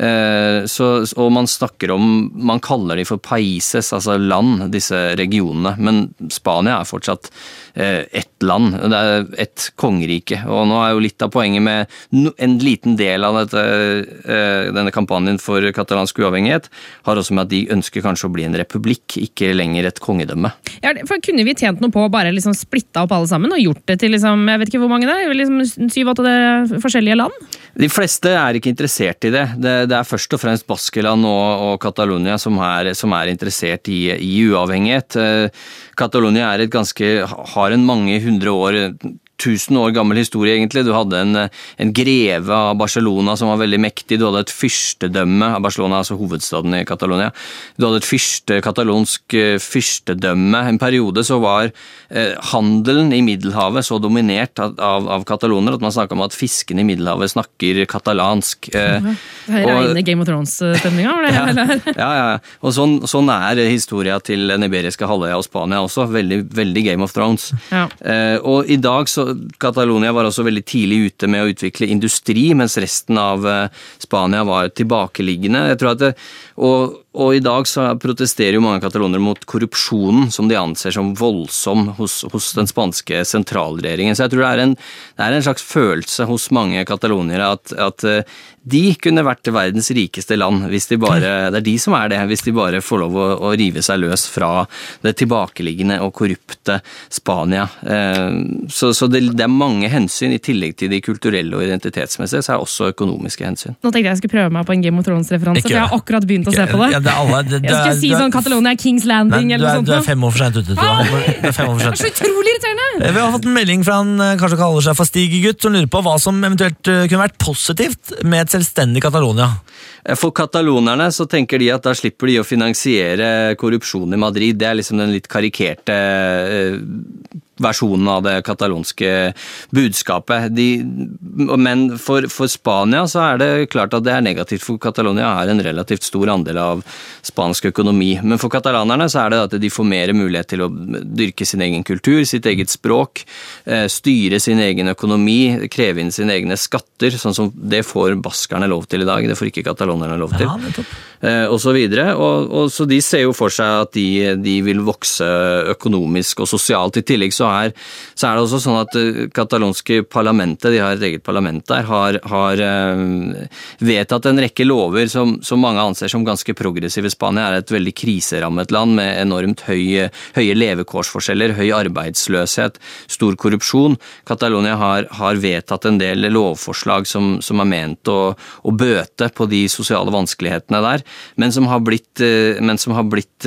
Så, og man snakker om, man kaller de for países, altså land, disse regionene. Men Spania er fortsatt ett land, det er et kongerike. Og nå er jo litt av poenget med en liten del av dette, denne kampanjen for katalansk uavhengighet har også med at de ønsker kanskje å bli en republikk, ikke lenger et kongedømme. Ja, for kunne vi tjent noe på å bare liksom splitta opp alle sammen og gjort det til liksom, jeg vet ikke hvor mange det er, liksom syv-åtte forskjellige land? De fleste er ikke interessert i det. Det, det er først og fremst Baskeland og, og Catalonia som er, som er interessert i, i uavhengighet. Catalonia er et ganske, har en mange hundre år tusen år gammel historie egentlig. Du hadde en, en greve av Barcelona som var veldig mektig. Du hadde et fyrstedømme av Barcelona, altså hovedstaden i Catalonia. Du hadde et fyrste, katalonsk fyrstedømme. En periode så var eh, handelen i Middelhavet så dominert av, av, av kataloner at man snakker om at fisken i Middelhavet snakker katalansk. Eh, det er reine Game of Thrones-stemninga, var det? Ja, ja, ja. Og sånn, sånn er historia til den iberiske halvøya og Spania også. Veldig, veldig Game of Thrones. Ja. Eh, og i dag så Catalonia var også veldig tidlig ute med å utvikle industri, mens resten av Spania var tilbakeliggende. Jeg tror at det, og, og i dag så protesterer jo mange kataloner mot korrupsjonen som de anser som voldsom hos, hos den spanske sentralregjeringen. Så jeg tror det er en, det er en slags følelse hos mange kataloniere at, at de kunne vært verdens rikeste land, hvis de bare, det er de som er det, hvis de bare får lov å, å rive seg løs fra det tilbakeliggende og korrupte Spania. Så, så det det er mange hensyn i tillegg til de kulturelle og identitetsmessige, så er det også økonomiske hensyn. Nå tenkte jeg jeg skulle prøve meg på en Game of Thrones-referanse, for jeg har akkurat begynt å se på det. Ja, det er alle, det, jeg skulle du, si du, sånn Catalonia King's Landing nei, eller noe er, sånt. Du er fem år for sent ute, Tuva. Du er fem år for Det er så sent. utrolig irriterende! Vi har fått en melding fra en kanskje kaller seg for Stigegutt, som lurer på hva som eventuelt kunne vært positivt med et selvstendig Catalonia. For katalonerne så tenker de at da slipper de å finansiere korrupsjon i Madrid. Det er liksom den litt karikerte eh, versjonen av det katalonske budskapet. De, men for, for Spania så er det klart at det er negativt, for Catalonia er en relativt stor andel av spansk økonomi. Men for katalanerne så er det at de får mer mulighet til å dyrke sin egen kultur, sitt eget språk, eh, styre sin egen økonomi, kreve inn sine egne skatter, sånn som det får baskerne lov til i dag. Det får ikke katalonerne lov til. Ja, eh, og så videre. Og, og så de ser jo for seg at de, de vil vokse økonomisk og sosialt. I tillegg så er, så er det også sånn at det katalonske parlamentet, de har et eget parlament der, har, har eh, vedtatt en rekke lover som, som mange anser som ganske progressive. Spania er et veldig kriserammet land med enormt høye, høye levekårsforskjeller, høy arbeidsløshet, stor korrupsjon. Catalonia har, har vedtatt en del lovforslag som, som er ment å, å bøte på de sosiale vanskelighetene der, men som har blitt, men som har blitt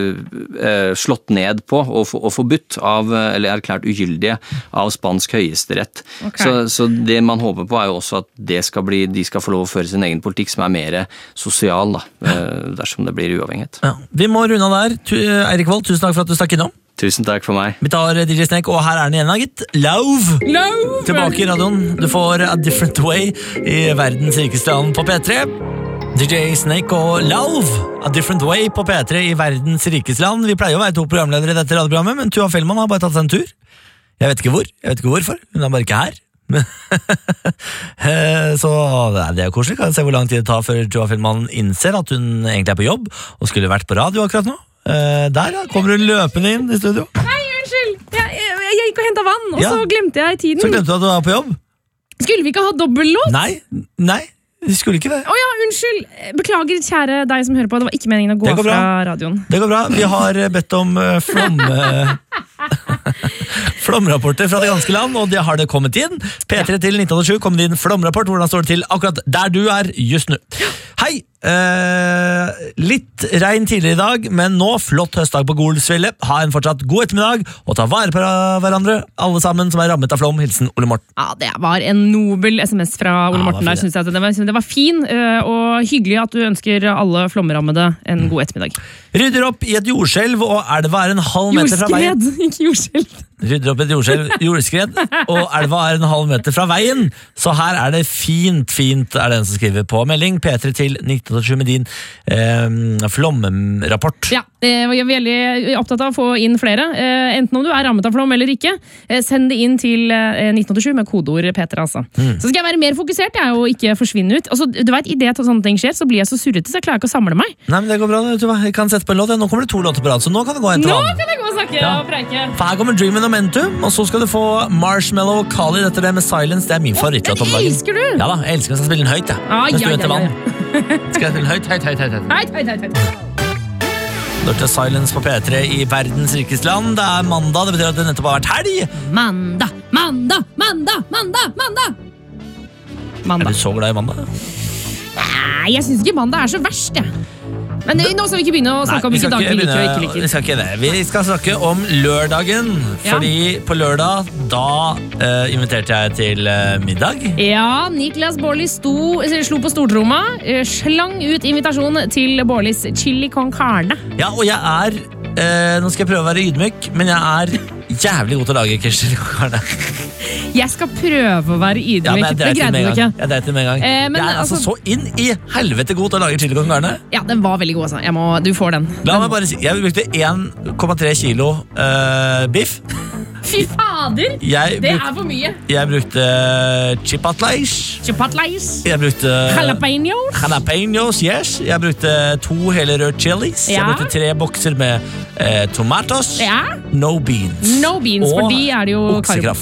uh, slått ned på og, og forbudt av, eller erklært ugyldige av spansk høyesterett. Okay. Så, så det man håper på er jo også at det skal bli, de skal få lov å føre sin egen politikk som er mer sosial da, dersom det blir uavhengighet. Ja. Vi må runde av der. Eirik Vold, tusen takk for at du stakk innom. Tusen takk for meg. Vi tar D J Snake, og her er den igjen, gitt. Love! Love! Tilbake i radioen. Du får A Different Way i verdens rikeste land på P tre. D J Snake og Love, A Different Way på P tre i verdens rikeste land. Vi pleier å være to programledere i dette radioprogrammet, men Tuva Fellmann har bare tatt seg en tur. Jeg vet ikke hvor, jeg vet ikke hvorfor. Hun er bare ikke her. Så det er koselig. Kan jeg se hvor lang tid det tar før Tuva Fellmann innser at hun egentlig er på jobb og skulle vært på radio akkurat nå. Der ja, kommer hun løpende inn i studio. Nei, unnskyld! Jeg, jeg, jeg gikk og hentet vann, og Ja. så glemte jeg tiden. Så glemte du at du var på jobb? Skulle vi ikke ha dobbellåt? Nei, nei, vi skulle ikke det. Å ja, unnskyld. Beklager, kjære deg som hører på. Det var ikke meningen å gå Det går fra bra. radioen. Det går bra. Vi har bedt om uh, flom, uh, flomrapporter fra det ganske land, og det har det kommet inn. P tre til nitten åttisju kom det inn flomrapport. Hvordan står det til akkurat der du er just nå? Hei! Uh, litt regn tidligere i dag, men nå flott høstdag på Golsfjellet. Ha en fortsatt god ettermiddag, og ta vare på hverandre, alle sammen som er rammet av flom. Hilsen Ole Morten. Ja, det var en nobel sms fra Ole Ja, Morten det var der, fin, synes jeg. Det var, det var fin, øh, og hyggelig at du ønsker alle flomrammede en god ettermiddag. Rydder opp i et jordskjelv, og elva er en halv meter fra veien. Jordskred, ikke jordskjelv. Rydder opp et jordskjelv, jordskred, og elva er en halv meter fra veien. Så her er det fint, fint, er det en som skriver på melding. P tre til nitten åttisju med din eh, flomrapport. Ja, jeg er veldig opptatt av å få inn flere. Eh, enten om du er rammet av flom eller ikke, eh, send det inn til eh, nitten åttisju med kodeord P tre, altså. Mm. Så skal jeg være mer fokusert, jeg, og ikke forsvinne ut. Altså, du vet, i det at sånne ting skjer, så blir jeg så surrete, så jeg klarer ikke å samle meg. Nei, men det går bra, Tuva. Jeg kan sette på en låt. Nå kommer det to låter på rad, så nå kan det gå en til Nå vann. kan jeg gå og snakke Ja. og preike. For her kommer Dream and Momentum, og så skal du få Marshmallow og Khalid etter det med Silence. Det er min favorittlåt om Den dagen. elsker du! Ja da, jeg elsker at jeg skal spille den høyt, jeg. Ah, Mens du ja, heter ja, vann. ja, Skal jeg spille den høyt, høyt, høyt, høyt, høyt. Hei, hei, hei, hei. Du hørte Silence på P tre i verdens rikeste land. Det er mandag, det betyr at det nettopp har vært helg. Mandag, mandag, mandag, mandag, mandag! Er Mandag. du så glad i mandag? Nei, jeg synes ikke mandag er så verst, jeg. Men nå skal vi ikke begynne å snakke om vi hvilke skal dager vi ikke liker og ikke begynne- Vi liker. skal ikke det. Vi skal snakke om lørdagen. Ja. Fordi på lørdag, da eh, inviterte jeg til eh, middag. Ja, Niklas Baarli sto, slo på stortromma, eh, slang ut invitasjon til Baarlis chili con carne. Ja, og jeg er eh, Nå skal jeg prøve å være ydmyk, men jeg er jævlig god til å lage chili con carne. Jeg skal prøve å være Ja, ydmyk. men jeg det dreit i greide med du en ikke. gang. Jeg dreit i med en gang. Eh, men jeg er altså, altså- så inn i helvete god til å lage chili con carne. Ja, den var veldig god, altså. Jeg må, du får den. La meg bare si, jeg brukte en komma tre kilo eh, biff. Fy fader! Jeg, Det bruk, er for mye. jeg brukte chipatleis. Chipatleis. Jeg brukte Jalapeños. jalapeños, yes. Jeg brukte to hele rød chilis. Jeg Ja. brukte tre bokser med eh, tomatos. Ja. No beans. No beans, og for de er det jo karbo. oksekraft.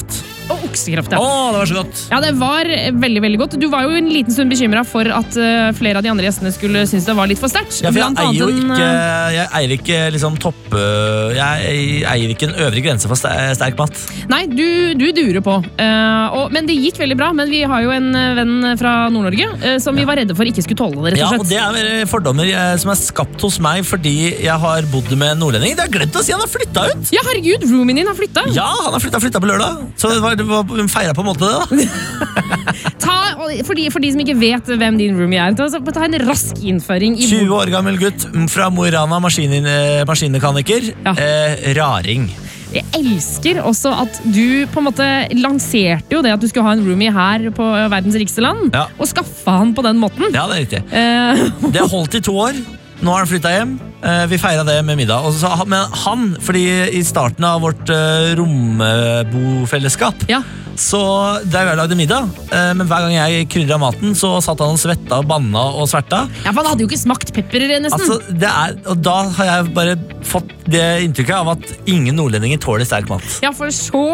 Og oksekraft, ja. Åh, det var så godt. Ja, det var veldig, veldig godt. Du var jo en liten stund bekymret for at uh, flere av de andre gjestene skulle synes det var litt for sterkt. Ja, for jeg Blant eier jo annet en, ikke, uh, jeg eier ikke liksom topp... øh, Jeg eier ikke en øvre grense for ster- sterk mat. Nei, du, du durer på. Uh, og, men det gikk veldig bra. Men vi har jo en uh, venn fra Nord-Norge uh, som vi var redde for ikke skulle tåle det, rett Ja, og og slett. det er fordommer eh, som er skapt hos meg fordi jeg har bodd med nordlending. Det har jeg glemt å si, han har flyttet ut! Ja, herregud, roomien din har flyttet. Ja, han har flyttet, flyttet på lørdag. Så det var, det var feiret på en måte det da. Ta, og for, de, for de som ikke vet hvem din roomie er, ta, ta en rask innføring i tjue år gammel gutt fra Mo i Rana, maskin, maskinmekaniker. Ja. Eh, raring. Jeg elsker også at du på en måte lanserte jo det at du skulle ha en roomie her på verdens rikeste land, Ja. og skaffa han på den måten. Ja, det er riktig. Eh, Det holdt i to år. Nå har han flyttet hjem. Eh, Vi feiret det med middag. Og så, men han, fordi i starten av vårt eh, rombofellesskap, ja. så drev jeg og lagde middag. Eh, Men hver gang jeg krydret maten, så satt han og svetta og banna og sverta. ja, for han hadde jo ikke smakt pepper nesten. Altså, det er, og da har jeg bare fått det inntrykket av at ingen nordlendinger tåler sterk mat. Ja, for så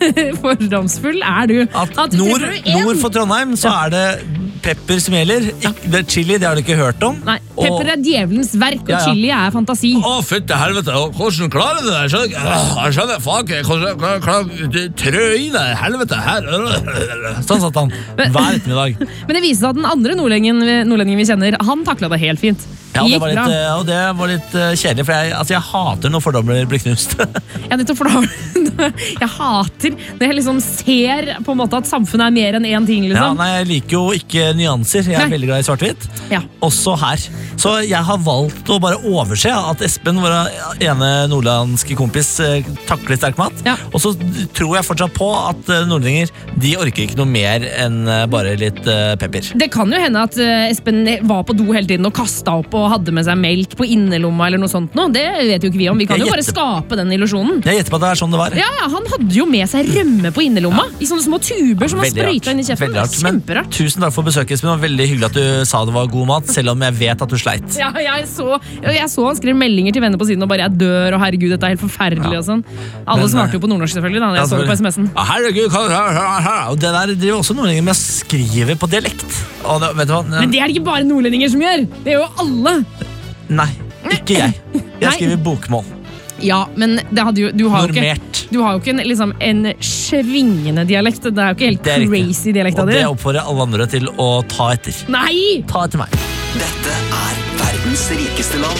fordomsfull er du. At du nord, treffer jo en- nord for Trondheim så er det pepper som gjelder. Ikke, det er chili, det har du ikke hørt om. Nei, pepper er djevelens verk, og Ja, ja. chili er fantasi. Å, fytte helvete, hvordan klarer du det? Jeg skjønner, ikke- jeg skjønner faen ikke, hvordan hvordan klarer du trø i det, helvete, her. Sånn satt han, hver ettermiddag. Men det viser seg at den andre nordlendingen, nordlendingen vi kjenner, han taklet det helt fint. Ja, Det det gikk var litt, bra. eh, og det var litt eh, kjedelig, for jeg, altså, jeg hater når fordommer blir knust. Ja, nettopp, for da, jeg hater når jeg liksom ser på en måte at samfunnet er mer enn én ting, Ja, liksom. nei, jeg liker jo ikke nyanser, jeg er Nei. veldig glad i svart-hvitt. Ja. Også her. Så jeg har valgt å bare overse at Espen, vår ene nordlandske kompis, eh, takler sterk mat. Ja. Og så tror jeg fortsatt på at eh, nordlendinger, de orker ikke noe mer enn eh, bare litt eh, pepper. Det kan jo hende at eh, Espen var på do hele tiden og kastet opp og hadde med seg melk på innerlomma eller noe sånt nå. Det vet jo ikke vi om. Vi kan Jeg jo bare gjetter- skape den illusjonen. Jeg gjetter på at det er sånn det var. Ja, ja, han hadde jo med seg rømme på innerlomma i sånne små tuber som han Veldig rart. sprøyta inn i kjeften. Veldig rart. Men Kjemperart. tusen takk for besøket, Espen. Det var veldig hyggelig at du sa det var god mat, selv om jeg vet at du sleit. Ja, jeg så, jeg så han skrev meldinger til venner på siden og bare 'jeg dør', og 'herregud, dette er helt forferdelig'. Ja. Og sånn. Alle Men, svarte jo på nordnorsk, selvfølgelig. Da, jeg så det på sms'en. Ja, herregud, hva- og det der driver også nordlendinger med å skrive på dialekt. Og det, vet du hva? Men det er det ikke bare nordlendinger som gjør! Det er jo alle! Nei, ikke jeg. Jeg Nei. skriver bokmål. Ja, men det hadde jo, du har jo ikke, Normert. du har jo ikke en, liksom, en svingende dialekt. Det er jo ikke helt Det er riktig. crazy dialekta Og di. det oppfordrer jeg alle andre til å ta etter. Nei! Ta etter meg. Dette er verdens rikeste land.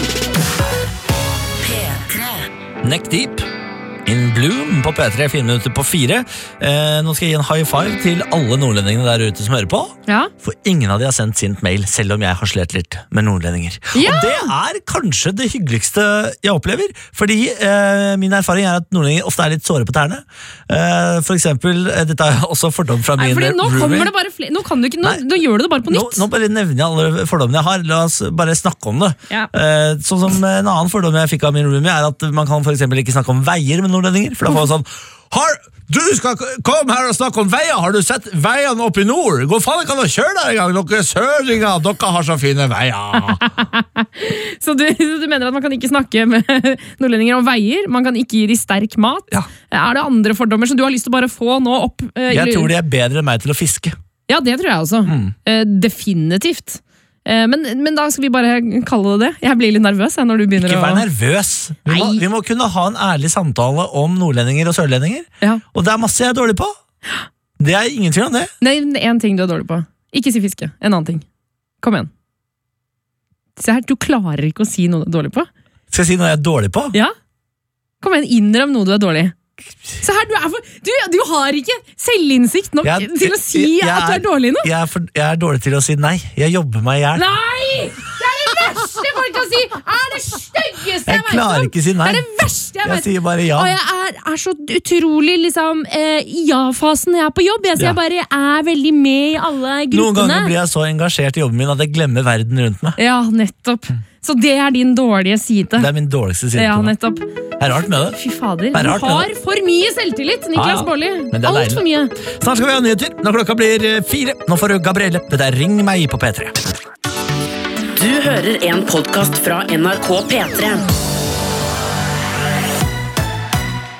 P tre. Neck Deep in Bloom på P tre, fire minutter på fire. Eh, nå skal jeg gi en high five til alle nordlendingene der ute som hører på. Ja. For ingen av de har sendt sint mail, selv om jeg har slet litt med nordlendinger. Ja! Og det er kanskje det hyggeligste jeg opplever, fordi eh, min erfaring er at nordlendinger ofte er litt såre på tærne. Eh, for eksempel, eh, dette er også fordom fra Nei, min fordi nå roomie. kommer det bare flere. Nå, kan du ikke, nå, Nei. nå gjør du det bare på Nå, nytt. nå bare nevner jeg alle fordommene jeg har. La oss bare snakke om det. Ja. Eh, sånn som En annen fordom jeg fikk av min roomie, er at man kan for eksempel ikke snakke om veier med nordlendinger. For da får man sånn har, Du skal k- komme her og snakke om veier! Har du sett veiene oppe i nord? Går faen ikke an å kjøre der engang! Dere søringer, dere har så fine veier! Så du, du mener at man kan ikke snakke med nordlendinger om veier? Man kan ikke gi dem sterk mat? Ja. Er det andre fordommer som du har lyst til å bare få nå opp? eh, i- Jeg tror de er bedre enn meg til å fiske. Ja, det tror jeg også. Mm. Eh, definitivt. Eh, men, men da skal vi bare kalle det det. Jeg blir litt nervøs jeg, når du begynner Ikke å... vær nervøs. Vi må, Nei. vi må kunne ha en ærlig samtale om nordlendinger og sørlendinger. Ja. Og det er masse jeg er dårlig på. Det er ingen tvil om det. Nei, en ting du er dårlig på. Ikke si fiske. En annen ting. Kom igjen. Se her, du klarer ikke å si noe du er dårlig på. Skal jeg si noe jeg er dårlig på? Ja? Kom igjen, innrøm noe du er dårlig. Se her, du, er for, du, du har ikke selvinnsikt nok Jeg- til å si jeg- jeg at du er dårlig i noe. Jeg er, for, jeg er dårlig til å si nei. Jeg jobber meg i hjel. Nei! Det er det verste folk kan si! Er det styggeste jeg, Jeg klarer ikke å si nei. Det er det verste jeg, Jeg vet. sier bare ja. Og jeg er, er så utrolig liksom eh, i ja-fasen når jeg er på jobb. Jeg, så Ja. jeg bare er veldig med i alle Noen gruppene. ganger blir jeg så engasjert i jobben min at jeg glemmer verden rundt meg. Ja, nettopp. Så det er din dårlige side. Det er min dårligste side Ja, på meg. nettopp. Det er rart med det. Fy fader. Det er Du rart med har for mye selvtillit, Niklas Ja, ja. Baarli. Men det er Alt for mye. Snart skal vi ha nyheter når klokka blir eh, fire. Nå får du Gabrielle. Dette er Ring meg på P tre. Du hører en podcast fra N R K P tre. Hei!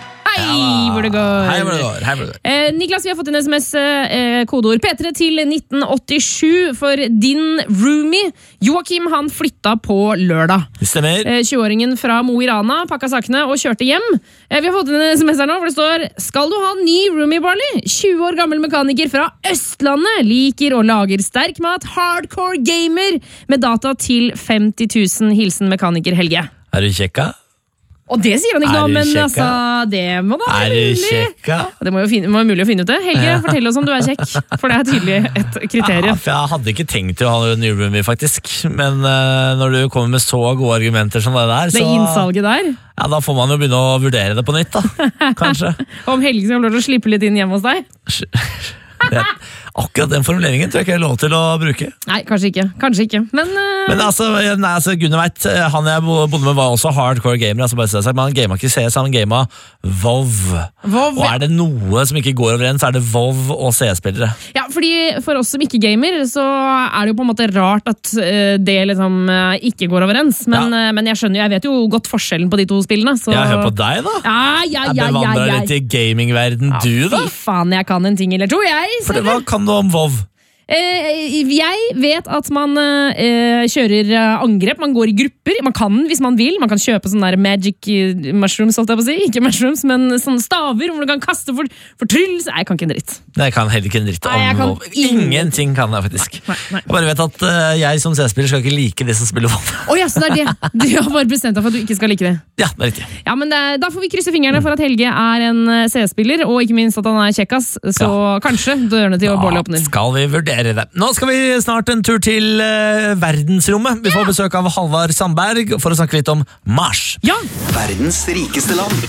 Hei, hvor det går. Hei, hvor det går. Hei, hvor det går. Eh, Niklas, vi har fått en sms, eh, kodeord P tre til nitten åttisju for din roomie. Joakim, han flytta på lørdag. Det stemmer. Eh, tjueåringen fra Mo i Rana pakka sakene og kjørte hjem. Eh, vi har fått en sms her nå, hvor det står: skal du ha ny roomie, Barley? tjue år gammel mekaniker fra Østlandet, liker og lager sterk mat, hardcore gamer, med data til femti tusen, hilsen mekaniker Helge. Er du kjekka? Og det sier han ikke Er noe, du men kjekka? altså, det må da Er være du mulig. kjekka? Det må jo fin- må være mulig å finne ut det. Helge, Ja. fortell oss om du er kjekk, for det er tydelig et Ja, kriterium. for jeg hadde ikke tenkt til å ha en ny roomie, faktisk. Men uh, når du kommer med så gode argumenter som det der, Det så innsalget der. ja, da får man jo begynne å vurdere det på nytt, da. Kanskje. Om Helge skal få lov til å slippe litt inn hjemme hos deg? Det, akkurat den formuleringen tror jeg ikke jeg er lov til å bruke. Nei, kanskje ikke. Kanskje ikke. Men, uh, Men altså, nei, altså Gunnar vet, han jeg bodde med var også hardcore gamer, altså bare så det er sagt, men han gamet ikke C S, han gamet WoW. WoW, Og er det noe som ikke går overens, så er det WoW og C S-spillere. ja, fordi For oss som ikke gamer, så er det jo på en måte rart at uh, det liksom uh, ikke går overens. Men, Ja. uh, men jeg skjønner jo, jeg vet jo godt forskjellen på de to spillene. Så... Ja, hør på deg da. Ja, ja, Jeg ja, ja, bevandrer ja. litt i gamingverden, du da. Fy faen, jeg kan en ting eller to, jeg. For det, hva kan du om WoW? Eh, jeg vet at man eh, kjører eh, angrep, man går i grupper. Man kan hvis man vil, man kan kjøpe sånne der magic eh, mushrooms, holdt jeg på å si. Ikke mushrooms, men sånne staver hvor du kan kaste for, for tryll. Nei, jeg kan ikke en dritt. Nei, jeg kan heller ikke en dritt Nei, jeg om kan WoW. ingen- Ingenting kan jeg faktisk. Nei, nei. Jeg bare vet at eh, jeg som C S-spiller skal ikke like de som spiller WoW. Å ja, så det er det. Du har bare bestemt deg for at du ikke skal like det. Ja, det er riktig. Ja, men det, Da får vi krysse fingrene for at Helge er en eh, C S-spiller, og ikke minst at han er kjekkas. Så kanskje dørene til Bårli åpner. skal vi vurdere det. Nå skal vi snart en tur til eh, verdensrommet. Vi får besøk av Halvard Sandberg for å snakke litt om Mars. Ja! Verdens rikeste land.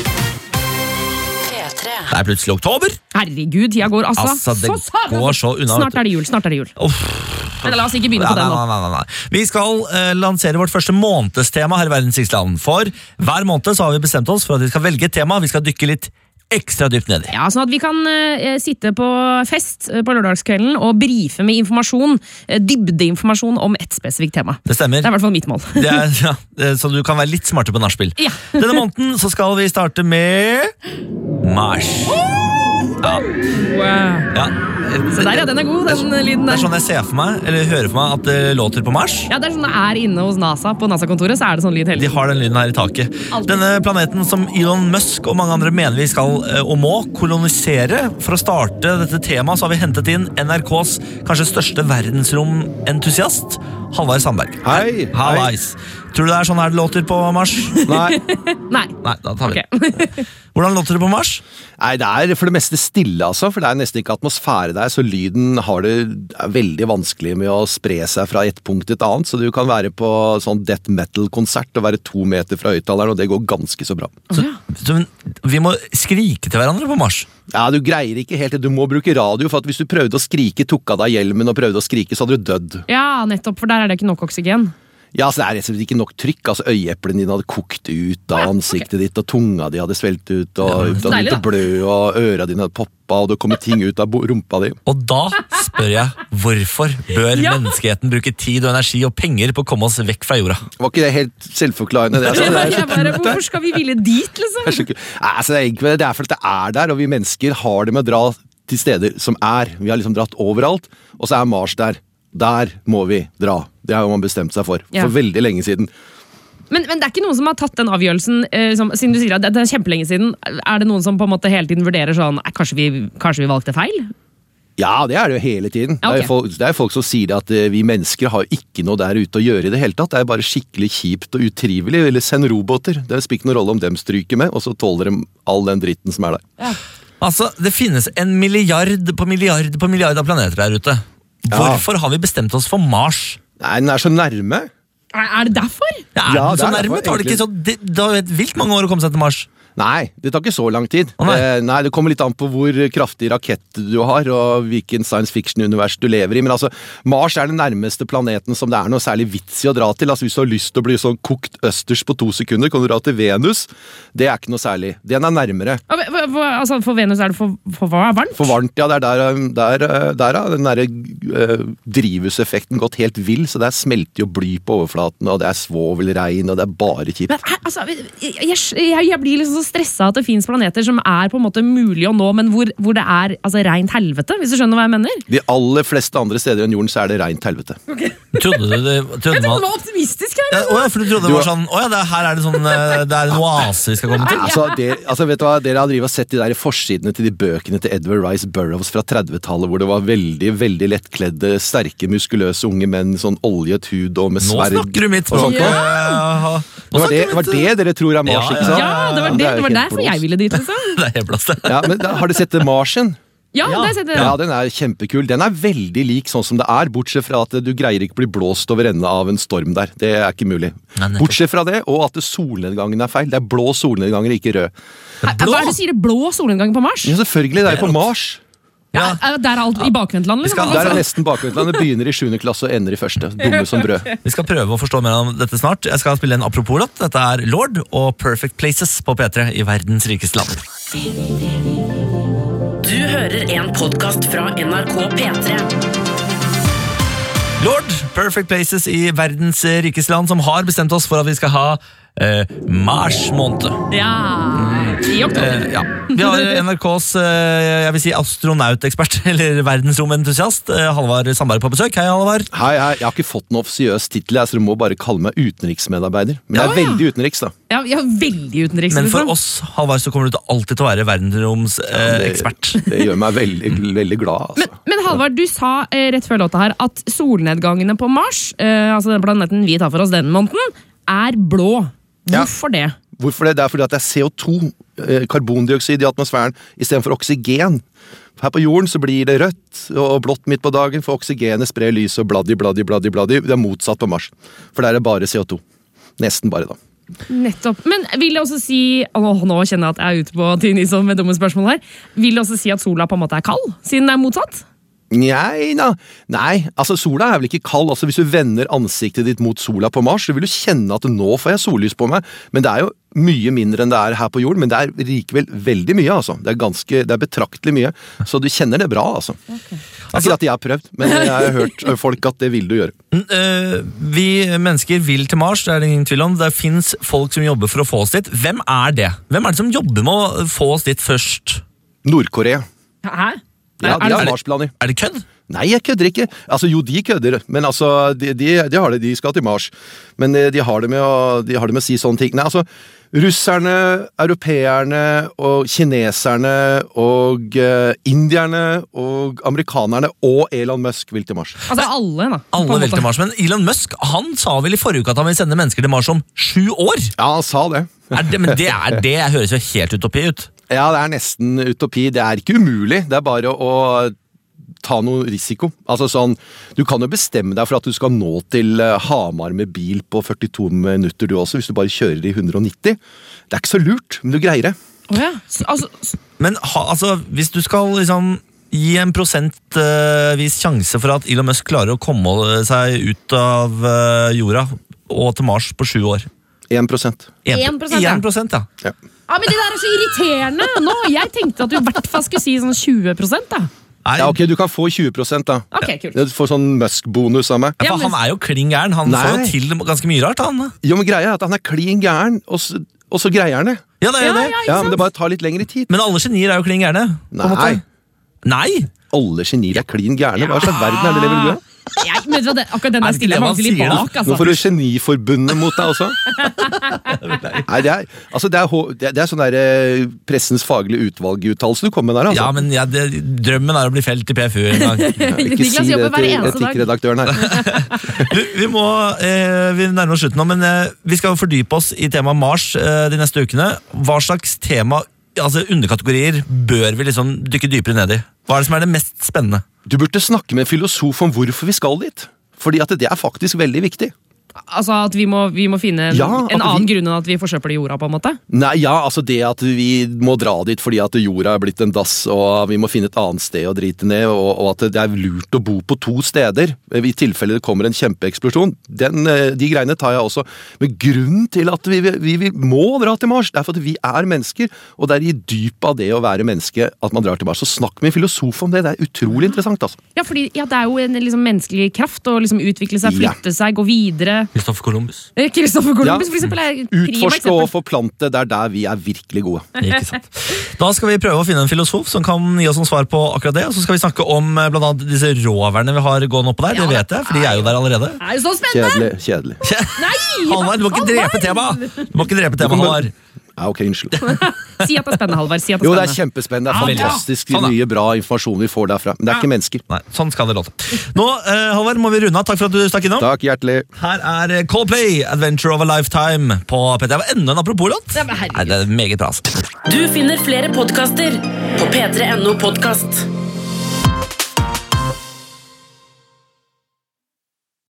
P tre. Det er plutselig oktober. Herregud, tida går altså, Altså, det så saklig. går så unna, Snart er det jul. snart er det jul. Uff. Men la oss ikke begynne Nei, på den nei, nå. nei, nei, nei. Vi skal eh, lansere vårt første månedstema her i Verdens rikeste land. For hver måned så har vi bestemt oss for at vi skal velge et tema vi skal dykke litt ekstra dypt ned i. Ja, sånn at vi kan eh, sitte på fest eh, på lørdagskvelden og brife med informasjon, eh, dybdeinformasjon om ett spesifikt tema. Det stemmer. Det er i hvert fall mitt mål. Det er, ja, det- så du kan være litt smartere på nachspiel. Ja. Denne måneden så skal vi starte med Mars. Ja, Wow. ja. Se der, ja, den er god, den lyden Det der. er sånn jeg ser for meg, eller hører for meg, at det låter på Mars. Ja, det er sånn det er inne hos NASA, på NASA-kontoret, så er det sånn lyd hele De tiden. har den lyden her i taket. Alltid. Denne planeten som Elon Musk og mange andre mener vi skal eh, og må kolonisere. For å starte dette temaet så har vi hentet inn N R K's kanskje største verdensromentusiast, Halvard Sandberg. Hei, hei. Hallais. Tror du det er sånn her det låter på Mars? Nei, Nei. Nei, da tar vi Ok. det. Hvordan låter det på Mars? nei, det er for det meste stille, altså, for det er nesten ikke atmosfære der, så lyden har det er veldig vanskelig med å spre seg fra et punkt til et annet, så du kan være på sånn death metal-konsert og være to meter fra høyttaleren, og det går ganske så bra. Så, så vi må skrike til hverandre på Mars. Ja, du greier ikke helt det, du må bruke radio, for at hvis du prøvde å skrike, tok av deg hjelmen og prøvde å skrike, så hadde du dødd. Ja, nettopp, for der er det ikke nok oksygen. Ja, altså det er rett og slett ikke nok trykk, altså øyeeplene dine hadde kokt ut av ansiktet ditt, og tunga di hadde svelt ut, og ut så av deilig, ditt blø, og øra dine hadde poppa, og det kom ting ut av bo- rumpa di. Og da spør jeg, hvorfor bør Ja. menneskeheten bruke tid og energi og penger på å komme oss vekk fra jorda? Var ikke det helt selvforklarende? Det, altså, det er så Jeg bare, kult, det. hvorfor skal vi ville dit, liksom? Det er så kult. Nei, altså, det er ikke det, det er fordi det er der, og vi mennesker har det med å dra til steder som er. Vi har liksom dratt overalt, og så er Mars der. Der må vi dra. Det har jo man bestemt seg for. Ja. For veldig lenge siden. Men, men det er ikke noen som har tatt den avgjørelsen, eh, som, siden du sier at det det er kjempelenge siden. Er det noen som på en måte hele tiden vurderer sånn, "Nei, kanskje vi, kanskje vi valgte feil? Ja, det er det jo hele tiden. Ja, ok. Det, er folk, det er folk som sier at eh, vi mennesker har ikke noe der ute å gjøre i det hele tatt. Det er bare skikkelig kjipt og utrivelig. Eller send roboter. Det spiller ikke noen rolle om dem stryker med, og så tåler de all den dritten som er der. Altså, det finnes en milliard på milliard på milliard av planeter der ute. Hvorfor har vi bestemt oss for Mars? Nei, den er så nærme. Er, er det derfor? Ja, er Ja, den det så er nærme? derfor, Tar det ikke så, det, det har jo et vilt mange år å komme seg til Mars. Nei, det tar ikke så lang tid. Å, nei. Eh, nei, Det kommer litt an på hvor kraftig rakett du har, og hvilken science fiction-univers du lever i. Men altså, Mars er den nærmeste planeten som det er noe særlig vits i å dra til. Altså, Hvis du har lyst til å bli sånn kokt østers på to sekunder, kan du dra til Venus. Det er ikke noe særlig. Den er nærmere. Hva- hva- hva- Altså, for Venus er det for, for hva? Varmt? For varmt, ja. Det er der, der, der ja. Den derre uh, drivhuseffekten gått helt vill, så der smelter jo bly på overflaten, og det er svovelregn, og det er bare kjipt. Men, hæ, altså, jeg, jeg, jeg, jeg blir liksom så stressa at det finnes planeter som er på en måte mulig å nå, men hvor, hvor det er altså, rent helvete, hvis du skjønner hva jeg mener? De aller fleste andre steder enn jorden så er det rent helvete. Okay. Trodde du det? Trodde Jeg trodde man, det var optimistisk her. ja, å, ja, for du trodde det var sånn, å ja, det, her er det sånn, eh, det er en oase vi skal komme til. Altså, det, altså vet du hva, Dere har drivet og sett de der forsidene til de bøkene til Edward Rice Burroughs fra trettitallet, hvor det var veldig veldig lettkledde, sterke, muskuløse unge menn, sånn oljet hud og med Nå sverd. snakker du mitt og språk. sånt. Ja. Det var det, det var det dere tror er Mars, Ja, ja. ikke sant? Ja, det var, det, er jo det var helt derfor blåst. jeg ville dit, liksom. Det er helt blåst. Ja, men da, Har du sett The Martian? Ja, det har jeg sett det. Ja, den er kjempekul. Den er veldig lik sånn som det er, bortsett fra at du greier ikke bli blåst over ende av en storm der. Det er ikke mulig. Nei, nettopp. Bortsett fra det, og at solnedgangen er feil. Det er blå solnedganger, ikke rød. Hva er det du sier, det blå solnedgang på Mars? Ja, selvfølgelig, det er jo på Mars. Ja, er- Der er alt i bakvendtland, liksom. skal- Der er nesten bakvendtland. Det begynner i sjuende klasse og ender i første. Dumme som brød. Vi skal prøve å forstå mer om dette snart. Jeg skal spille en apropos-låt. Dette er Lord og Perfect Places på P tre i verdens rikeste land. Du hører en podcast fra N R K P tre. Lord, Perfect Places i verdens rikeste land, som har bestemt oss for at vi skal ha eh, Mars-måned. Ja, i oktober. Eh, ja. Vi har N R K's eh, jeg vil si astronautekspert, eller verdensromentusiast, eh, Halvard Sandberg på besøk. Hei, Halvard. Hei, hei, jeg har ikke fått noen offisiøs tittel, så du må bare kalle meg utenriksmedarbeider. Men det er Ja, ja. veldig utenriks, da. Ja, ja, veldig utenriks. Men for liksom. oss, Halvard, så kommer du til alltid til å være verdensromsekspert. Det, det gjør meg veldig, veldig glad, altså. Men, men Halvard, du sa eh, rett før låta her at solnedgangene på Mars, eh, altså den planeten vi tar for oss den måneden, er blå. Ja. Hvorfor det? Hvorfor det? Det er fordi at det er C O to, eh, karbondioksid i atmosfæren, istedenfor oksygen. Her på jorden så blir det rødt og blått midt på dagen, for oksygenet sprer lys og bladdi, bladdi, bladdi, bladdi. Det er motsatt på Mars, for der er det bare C O to. Nesten bare, da. Nettopp. Men vil det også si åh, nå kjenner jeg at jeg er ute på tynn is med dumme spørsmål her. Vil det også si at sola på en måte er kald, siden det er motsatt? Nei, da. Nei, altså sola er vel ikke kald. Altså Hvis du vender ansiktet ditt mot sola på Mars, så vil du kjenne at nå får jeg sollys på meg. Men det er jo mye mindre enn det er her på jorden, men det er likevel veldig mye, altså. Det er ganske, det er betraktelig mye, så du kjenner det bra, altså. Okay. Det er ikke at jeg har prøvd, men jeg har hørt folk at det vil du gjøre. Uh, vi mennesker vil til Mars, det er det ingen tvil om. Det finnes folk som jobber for å få oss dit. Hvem er det? Hvem er det som jobber med å få oss dit først? Nord-Korea. Hæ? Ja, de er, har det, Mars-planer. Er det kødd? Nei, jeg kødder ikke. Altså, jo, de kødder, men altså, de, de, de har det, de skal til Mars. Men de har det med å, de har det med å si sånne ting. Nei, altså, russerne, europeerne og kineserne og uh, indierne og amerikanerne og Elon Musk vil til Mars. altså alle, da. på Alle en vil måte. til Mars, men Elon Musk han sa vel i forrige uke at han vil sende mennesker til Mars om sju år? Ja, han sa det. Er det men det, er, det høres jo helt utopi ut. Ja, det er nesten utopi. Det er ikke umulig. Det er bare å ta noe risiko. Altså sånn, du kan jo bestemme deg for at du skal nå til Hamar med bil på førtito minutter du også, hvis du bare kjører i hundre og nitti. Det er ikke så lurt, men du greier det. Å ja. Så, altså, s- Men ha, altså, hvis du skal liksom gi en prosentvis sjanse for at Elon Musk klarer å komme seg ut av eh, jorda og til Mars på sju år. én prosent. En- En prosent, ja. en prosent, ja. Ja. ja, men det der er så irriterende! Nå, jeg tenkte at du i hvert fall skulle si sånn tjue prosent, da. Nei, Ja, ok, du kan få tjue prosent da. Ok, kult. Du får sånn Musk-bonus av meg. ja, Ja, for men- han er jo kling gæren. Han Nei. får jo til ganske mye rart, han. Jo, men greia er at han er klin gæren, og så, og så greier han det. Ja, det er jo Ja, det. ja, ikke Ja, men sant? det bare tar litt lengre tid. Men alle genier er jo kling gærne. på en Nei. måte. Nei! Alle genier er klin gærne. Hva slags verden er det det vil du ha? Jeg, men, vet du hva, det, akkurat den Er der det ikke stiller det jeg man meg alltid litt sier, da? bak. Nå Altså. får du Geniforbundet mot deg også. Nei, det er, altså det er, hå- det er, det er sånn der eh, pressens faglige utvalg-uttalelse du kommer med der, altså. Ja, men ja, det, drømmen er å bli felt i P F U en gang. Ikke Niklas si det jobber hver til eneste dag. etikkredaktøren her. Du, vi må eh, vi nærmer oss slutten nå, men eh, vi skal fordype oss i temaet Mars eh, de neste ukene. Hva slags tema, altså underkategorier, bør vi liksom dykke dypere ned i? Hva er det som er det mest spennende? Du burde snakke med en filosof om hvorfor vi skal dit. Fordi at det er faktisk veldig viktig. Altså at vi må, vi må finne en, Ja, at en annen vi- grunn enn at vi forsøpler jorda, på en måte. Nei, ja, altså det at vi må dra dit fordi at jorda er blitt en dass, og vi må finne et annet sted å drite ned, og, og at det er lurt å bo på to steder, i tilfelle det kommer en kjempeeksplosjon, den, eh, de greiene tar jeg også. Men grunnen til at vi, vi, vi må dra til Mars, det er for at vi er mennesker, og det er i dypet av det å være menneske at man drar til Mars. Så snakk med en filosof om det, det er utrolig interessant, altså. Ja, fordi ja, det er jo en liksom, menneskelig kraft å liksom, utvikle seg, Ja. flytte seg, gå videre. Kristoffer Columbus. Kristoffer Columbus, Ja. for eksempel, er et prima Utforske eksempel. og forplante, det er der vi er virkelig gode. Ikke sant. Da skal vi prøve å finne en filosof som kan gi oss noen svar på akkurat det. Og så skal vi snakke om eh, blant annet disse roverne vi har gående oppå der. Det vet jeg, for de er jo der allerede. Det er jo så spennende! Kjedelig. kjedelig. Nei! Halvard, du må ikke drepe temaet! Du må ikke drepe temaet, Halvard. Ja, ok, unnskyld. Si at det er spennende, Halvard. Si at det Jo, er det er spennende. kjempespennende. Det Ja, er veldig bra. fantastisk Sånn da. mye bra informasjon vi får derfra. Men det er ikke mennesker. Nei, sånn skal det låte. Nå, eh, Halvard, må vi runde av. Takk for at du stakk innom. Takk, hjertelig. Her er Coldplay, Adventure of a Lifetime på P T. Det var enda en apropos-låt. Ja, men herregud. Nei, det er meget bra. Altså. Du finner flere podkaster på p tre punktum no podkast.